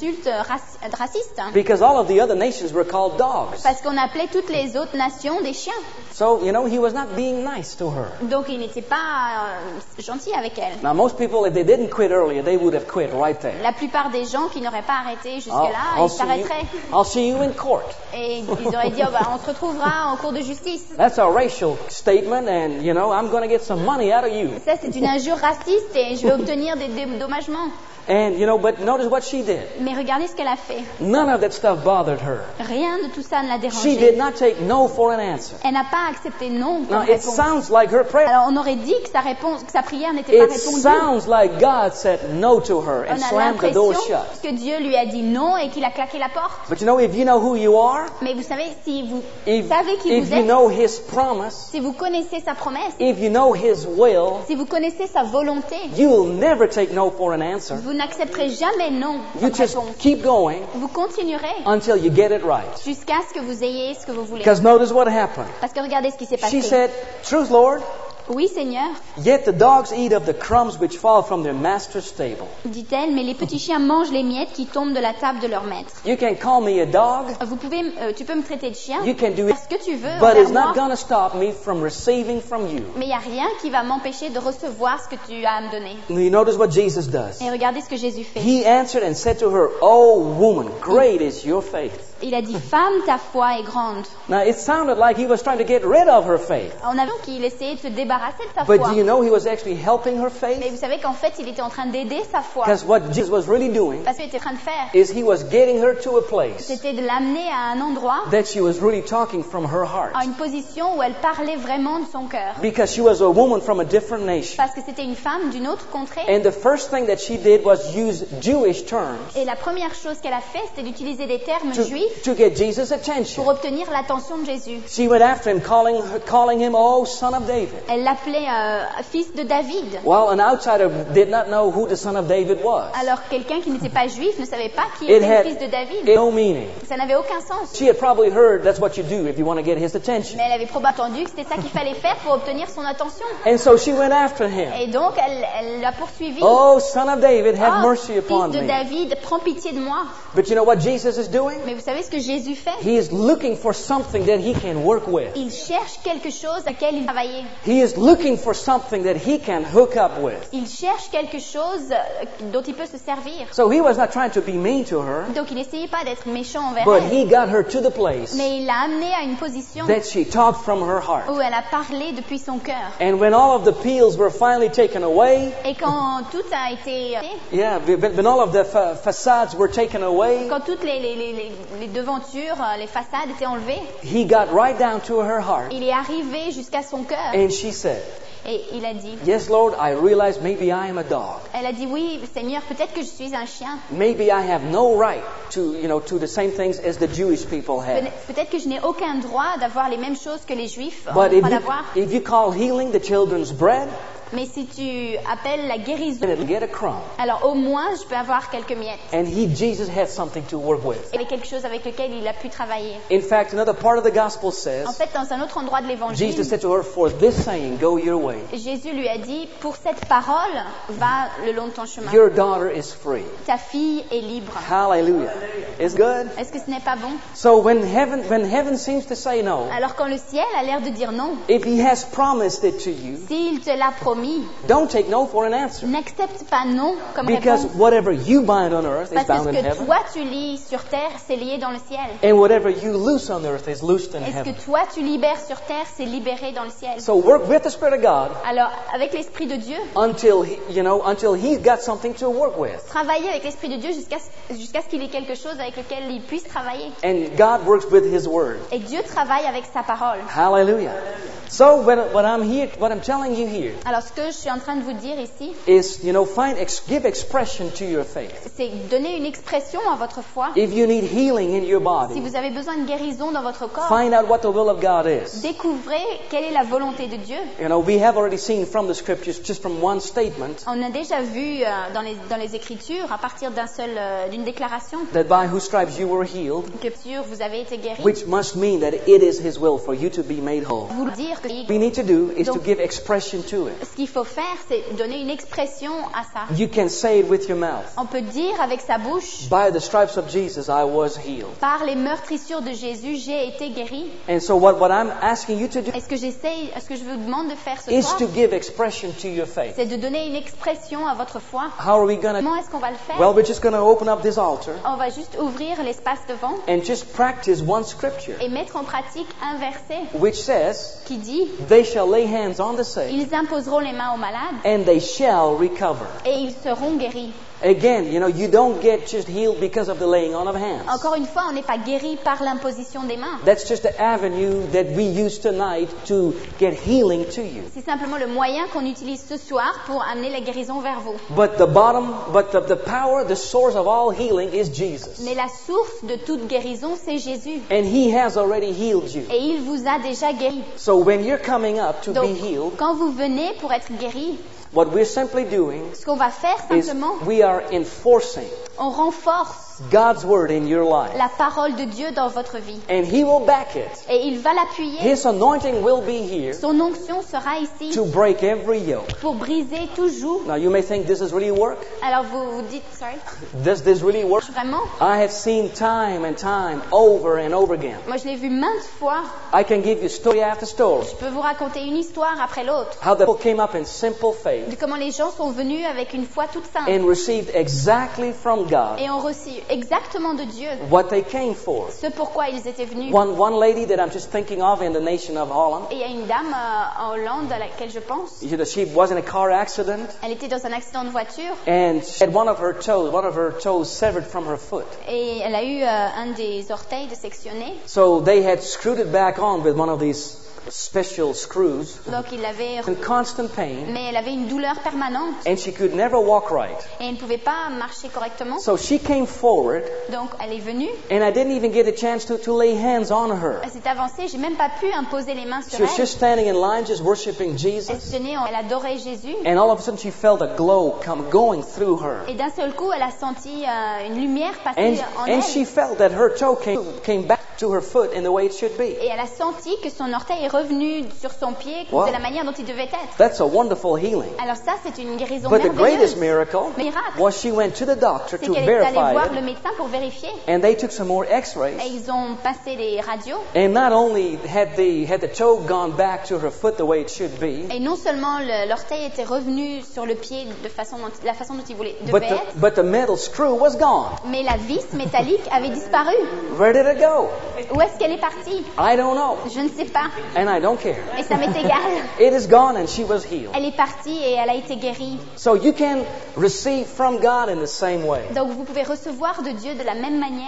insulte raci- raciste. Because all of the other nations were called dogs. Parce qu'on appelait toutes les autres nations des chiens. So, you know, he was not being nice to her. Donc il n'était pas euh, gentil avec elle. Now, most people, if they didn't quit earlier, they would have quit right there. La plupart des gens qui n'auraient pas arrêté jusque-là, I'll, I'll ils see s'arrêteraient. you, I'll see you in court. Et ils auraient dit, oh, bah, on se retrouvera en cour de justice. That's a racial statement, and, you know, I'm going to get some money out of you. Ça, c'est une injure raciste et je vais obtenir des dédommagements. And, you know, but notice what she did. Mais regardez ce qu'elle a fait. None of that stuff bothered her. Rien de tout ça ne l'a She did dérangée. not take no for an answer. Elle n'a pas accepté non Now, comme it réponse. sounds like her prayer. Alors on aurait dit que sa réponse, que sa prière n'était pas It répondue. sounds like God said no to her and On a slammed the door l'impression shut. que Dieu lui a dit non et qu'il a claqué la porte. But you know, if you know who you are, Mais vous savez, si vous if, savez qui if vous you êtes, know His promise, si vous connaissez sa promesse, if you know His will, si vous connaissez sa volonté, you'll never take no for an answer. vous n'accepterez jamais non You comme just réponse. keep going Vous continuerez until you get it right. jusqu'à ce que vous ayez ce que vous voulez. Because notice what happened. Parce que regardez ce qui s'est She passé. said, "Truth, Lord, Oui, Seigneur, yet the dogs eat of the crumbs which fall from their master's table." dit-elle, mais les petits chiens mangent les miettes qui tombent de la table de leur maître. You can call me a dog, Vous pouvez, euh, tu peux me traiter de chien, you can do it, faire ce que tu veux but envers it's not moi, going to stop me from receiving from you. mais il n'y a rien qui va m'empêcher de recevoir ce que tu as à me donner. You notice what Jesus does. Et regardez ce que Jésus fait. He answered and said to her, "Oh woman, great is your faith." Il a dit, femme, ta foi est grande. Now it sounded like he was trying to get rid of her faith. On a vu qu'il essayait de se débarrasser de sa But foi. do you know he was actually helping her Mais faith? vous savez qu'en fait, il était en train d'aider sa foi. Because what Jesus was really doing Parce qu'il était en train de faire, is he was getting her to a place c'était de l'amener à un endroit, that she was really talking from her heart. à une position où elle parlait vraiment de son cœur. Because she was a woman from a different nation. Parce que c'était une femme d'une autre contrée. And the first thing that she did was use Jewish terms Et la première chose qu'elle a fait, c'était d'utiliser des termes to, juifs to get Jesus' attention. pour obtenir l'attention de Jésus. She went after him, calling, calling him, "Oh, son of David." Elle l'appelait euh, fils de David. Well, an outsider did not know who the son of David was. Alors quelqu'un qui n'était pas juif ne savait pas qui It était le had fils de David. no meaning. Ça n'avait aucun sens. She had probably heard that's what you do if you want to get his attention. Mais elle avait probablement entendu que c'était ça qu'il fallait faire pour obtenir son attention. And so she went after him. Et donc elle, elle l'a poursuivi. "Oh, son of David, have Oh, mercy upon fils de me." David, prends pitié de moi. But you know what Jesus is doing? Mais vous savez ce que Jésus fait? He is looking for something that he can work with. Il cherche quelque chose à laquelle il travaillait. He is looking for something that he can hook up with. Il cherche quelque chose euh, dont il peut se servir. So he was not trying to be mean to her, Donc il n'essayait pas d'être méchant envers but elle. he got her to the place Mais il l'a amenée à une position that she talked from her heart. où elle a parlé depuis son cœur. And when all of the peels were finally taken away, Et quand tout a été... yeah, when when all of the fa- facades were taken away, Quand toutes les, les, les, les devantures, euh, les façades étaient enlevées, he got right down to her heart il est arrivé jusqu'à son cœur. and she said, Et il a dit, "Yes, Lord, I realize maybe I am a dog. elle a dit, oui, Seigneur, peut-être que je suis un chien. Maybe I have no right to, you know, to the same things as the Jewish people Peut- have. Peut-être que je n'ai aucun droit d'avoir les mêmes choses que les Juifs ont But le if droit you, d'avoir. if you call healing the children's bread, Mais si tu appelles la guérison, then it'll get a crumb." alors au moins je peux avoir quelques miettes. And he, Jesus, had something to work with. Il y a quelque chose avec lequel il a pu travailler. In fact, another part of the gospel En says, fait, dans un autre endroit de l'évangile, Jesus said to her, "For this saying, go your way. Jésus lui a dit, pour cette parole, va le long de ton chemin. Your daughter is free." Ta fille est libre. Hallelujah. It's good. Est-ce que ce n'est pas bon? So when heaven, when heaven seems to say no, Alors quand le ciel a l'air de dire non, if he has promised it to you, s'il te l'a promis, don't take no for an answer. n'accepte pas non comme Because réponse. whatever you bind on earth is Parce que bound ce in que heaven. toi tu lis sur terre, c'est lié dans le ciel. And whatever you loose on earth is loosed in Et ce heaven. que toi tu libères sur terre, c'est libéré dans le ciel. So work with the Spirit of God Alors, avec l'Esprit de Dieu, until he, you know, until he's got something to work with. travailler avec l'Esprit de Dieu jusqu'à ce, jusqu'à ce qu'il ait quelque chose avec lequel il puisse travailler. And God works with his word. Et Dieu travaille avec sa parole. Hallelujah. So when, what I'm here, what I'm telling you here Alors, ce que je suis en train de vous dire ici, is, you know, find, ex, give expression to your faith. c'est donner une expression à votre foi. If you need healing in your Si body, vous avez besoin de guérison dans votre corps, find out what the will of God is. découvrez quelle est la volonté de Dieu. You know, we have already seen from the scriptures, just from one statement, On a déjà vu euh, dans, les, dans les Écritures, à partir d'un seul, euh, d'une déclaration, that by whose stripes you were healed, que sur vous avez été guéri. which must mean that it is his will for you to be made whole. Vous dire dire que What we need to do is Donc, to give expression to it. ce qu'il faut faire, c'est donner une expression à ça. You can say it with your mouth. On peut dire avec sa bouche, By the stripes of Jesus, I was healed. par les meurtrissures de Jésus, j'ai été guéri. And so what, what I'm asking you to do Et ce que j'essaye, ce que je vous demande de faire ce is soir, to give expression to your faith. c'est de donner une expression à votre foi. How are we going to? Comment est-ce qu'on va le faire? Well, we're just going to open up this altar On va juste ouvrir l'espace devant and just practice one scripture, et mettre en pratique un verset which says, qui dit they shall lay hands on the sick ils imposeront les mains aux malades and they shall recover. et ils seront guéris. Again, you know, you don't get just healed because of the laying on of hands. Encore une fois, on n'est pas guéri par l'imposition des mains. That's just the avenue that we use tonight to get healing to you. C'est simplement le moyen qu'on utilise ce soir pour amener la guérison vers vous. But the bottom, but the, the power, the source of all healing is Jesus. Mais la source de toute guérison, c'est Jésus. And He has already healed you. Et il vous a déjà guéri. So when you're coming up to Donc, be healed, quand vous venez pour être guéri, what we're simply doing ce qu'on va faire is simplement, we are enforcing on renforce God's word in your life. la parole de Dieu dans votre vie. And He will back it. Et il va l'appuyer. His anointing will be here Son onction sera ici to break every yoke. pour briser tout joug. Now you may think this is really work. Alors vous vous dites, sorry, Does this really work? vraiment? I have seen time and time over and over again. Moi je l'ai vu maintes fois. I can give you story after story. Je peux vous raconter une histoire après l'autre. How the people came up in simple faith De comment les gens sont venus avec une foi toute simple. and received exactly from God Et ont reçu exactement de Dieu what they came for. ce pourquoi ils étaient venus. One, one lady that I'm just thinking of in the nation of Holland, Et il y a une dame euh, en Hollande à laquelle je pense. you know, she was in a car accident Elle était dans un accident de voiture and she had one of her toes, one of her toes severed from her foot. et elle a eu euh, un des orteils de sectionné. So they had screwed it back on with one of these special screws Donc il avait, in constant pain mais elle avait une douleur permanente and she could never walk right. et elle ne pouvait pas marcher correctement. So she came forward Donc elle est venue, and I didn't even get a chance to, to lay hands on her. elle s'est avancée, j'ai même pas pu imposer les mains sur She was elle. just standing in line just worshiping Elle Jesus se tenait, elle adorait Jésus and all of a sudden she felt a glow come going through her. et d'un seul coup elle a senti euh, une lumière passer And, en and elle she felt that her toe came, came back to her foot in the way it should be. et elle a senti que son orteil est revenu sur son pied Wow. de la manière dont il devait être. That's a wonderful healing. Alors ça c'est une guérison But the greatest merveilleuse. miracle Miracle. was she went to the doctor C'est to qu'elle est allée verify voir le it, médecin pour vérifier and they took some more et x-rays. ils ont passé les radios And not only had the, had the toe gone back to her foot the way it should be, et non seulement le- l'orteil était revenu sur le pied de façon dont, la façon dont il voulait, but devait the, être, but the metal screw was gone. mais la vis métallique avait disparu. Where did it go? Où est-ce qu'elle est partie? I don't know, Je ne sais pas and I don't care. et ça m'est égal. It is gone and she was healed. Elle est partie et elle a été guérie. So you can receive from God in the same way. Donc vous pouvez recevoir de Dieu de la même manière.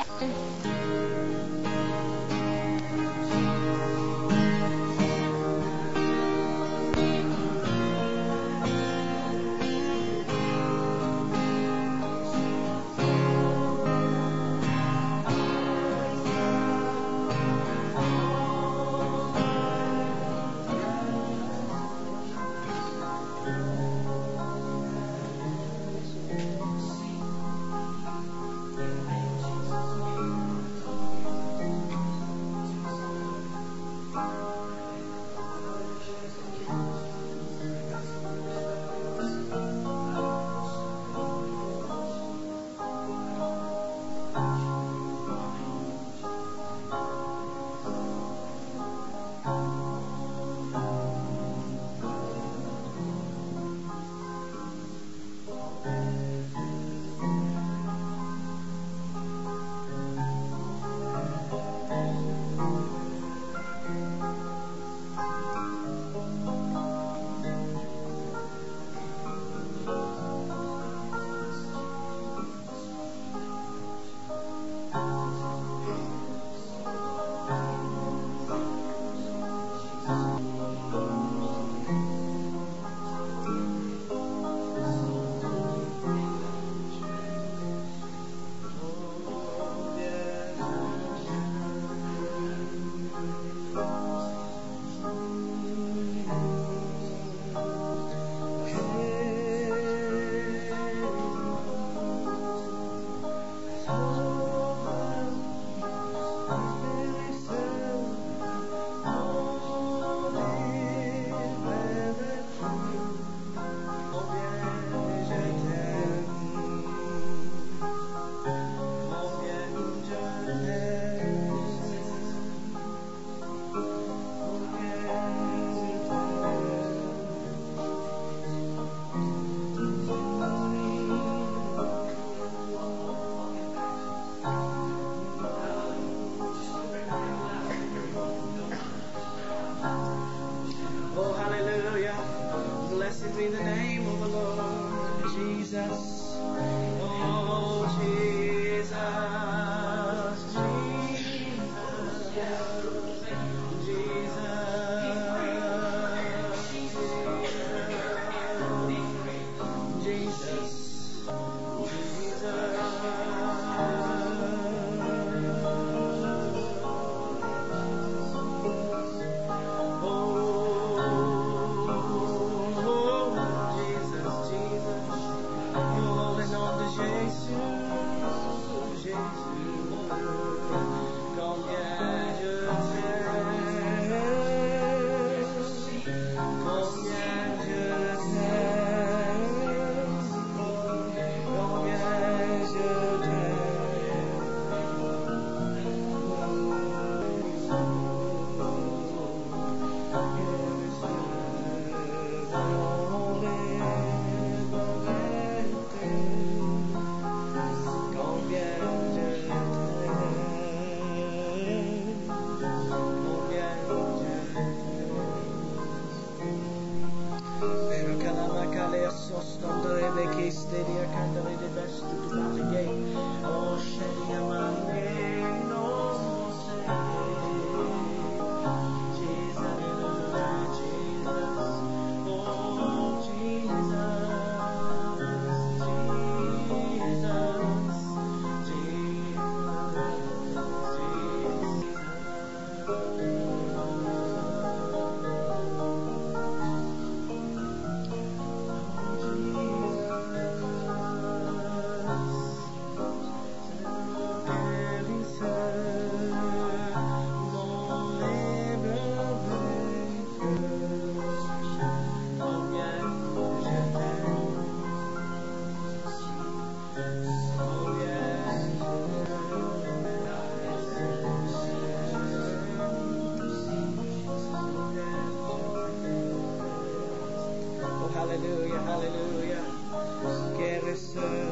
Hallelujah, hallelujah. Guérisseur,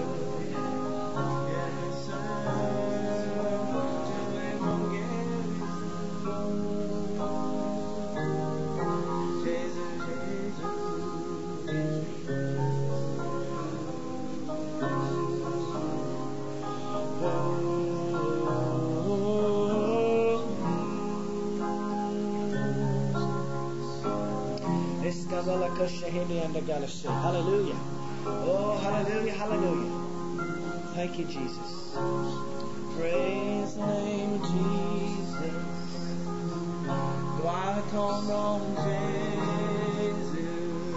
guérisseur, tu es mon guérisseur. Jésus, Jésus, Hallelujah. Oh, hallelujah, hallelujah. Thank you, Jesus. Praise the name of Jesus. Gloire à ton nom, Jésus.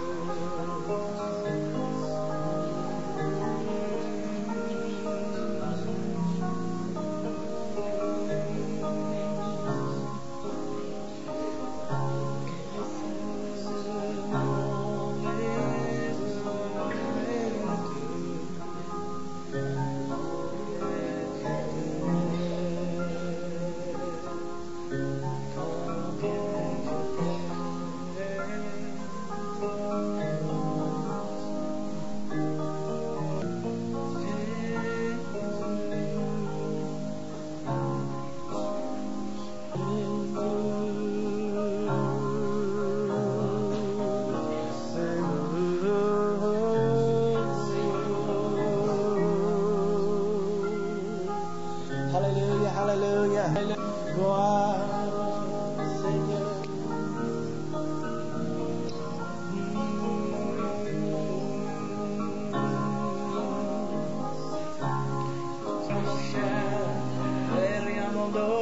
Hallelujah, hallelujah. Gloire, Seigneur. Sono cher, veriamo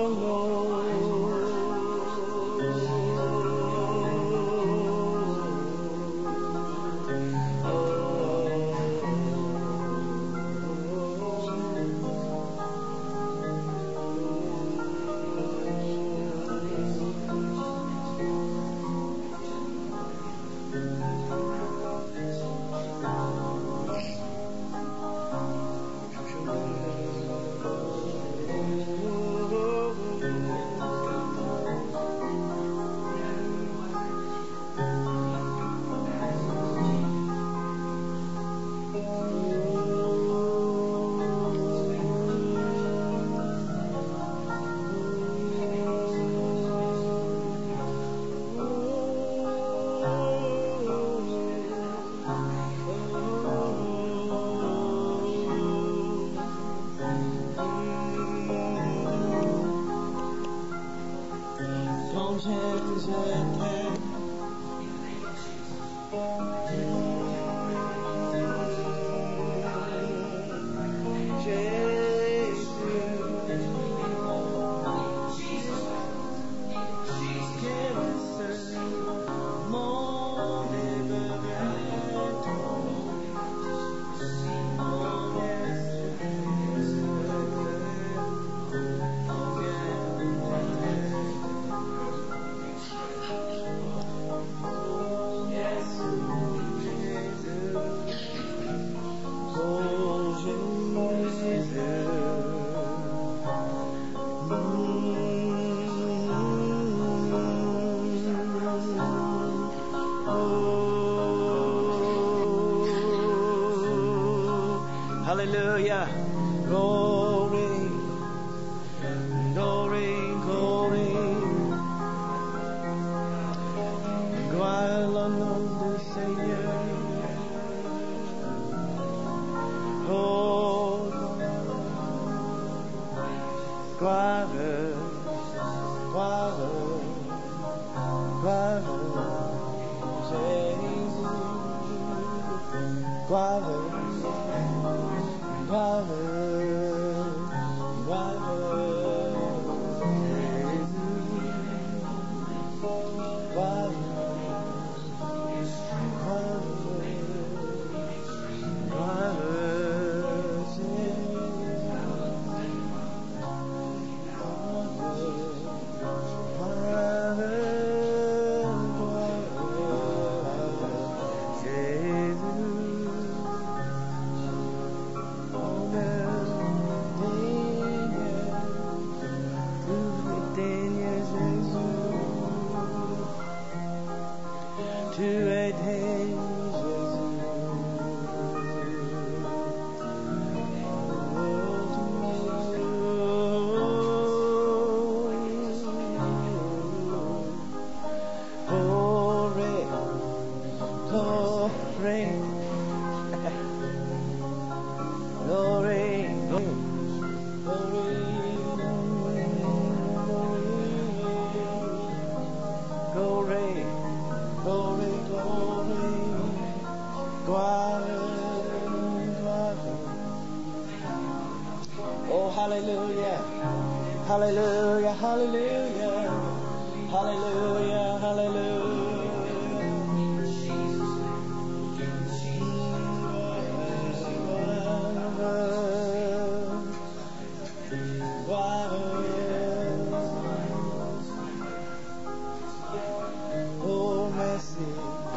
Hallelujah. Glory, glory, glory. Gloire au nom du Seigneur. gloire, gloire, gloire, gloire, Hallelujah, hallelujah, hallelujah, hallelujah, hallelujah. Oh, mercy.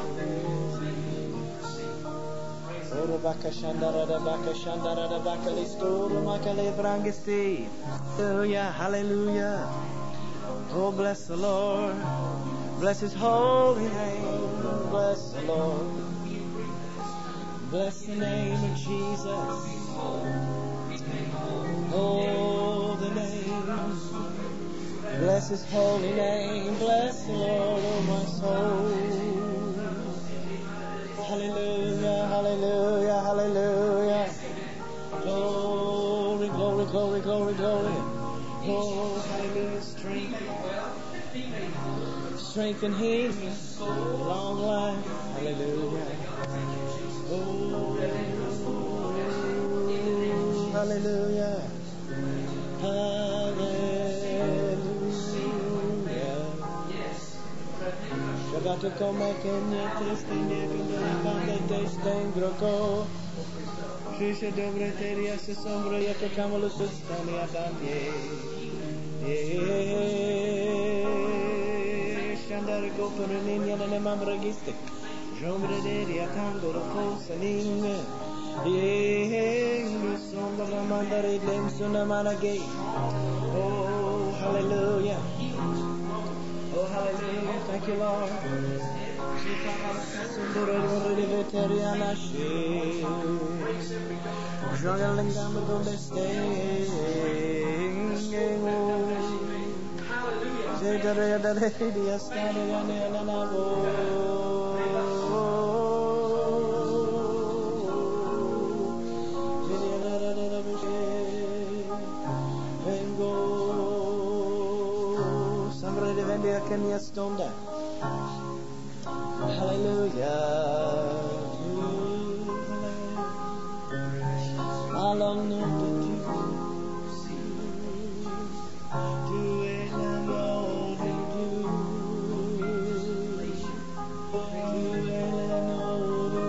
Baka Shandara da Baka Shandara da Baka Listuru Makale Brangesti. Hallelujah, hallelujah. Oh, bless the Lord. Bless His holy name. Bless the Lord. Bless the name of Jesus. Oh, the name. Bless His holy name. Bless the Lord, oh my soul. Hallelujah, hallelujah, hallelujah. Glory, glory, glory, glory, glory. Oh, hallelujah, strength. Strength in Him. Long life. Hallelujah. Oh, hallelujah. Hallelujah. Shagato come kenya testine kenya kande testengroko. Shisha dobre teria se sombra ya que camalo sustani adanye. Shandar go per ninya ne mambragiste. Jombre deria tango ro kosaning. Ye sombra mandare dem suna manage. Oh, hallelujah. Oh, hallelujah. Thank you, Lord. Kenya stonda. Hallelujah. Allons nous de Dieu. Tu es l'amour de Dieu. Tu es l'amour de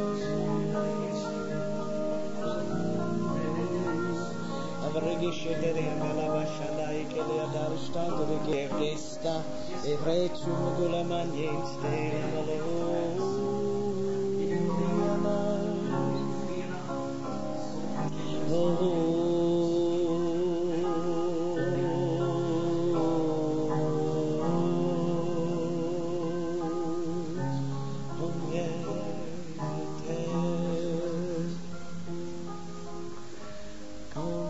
Dieu. Avregisce dere amala bashanda ikele adarsta dere gesta. Evrei tsumu gula manyen stay Oh,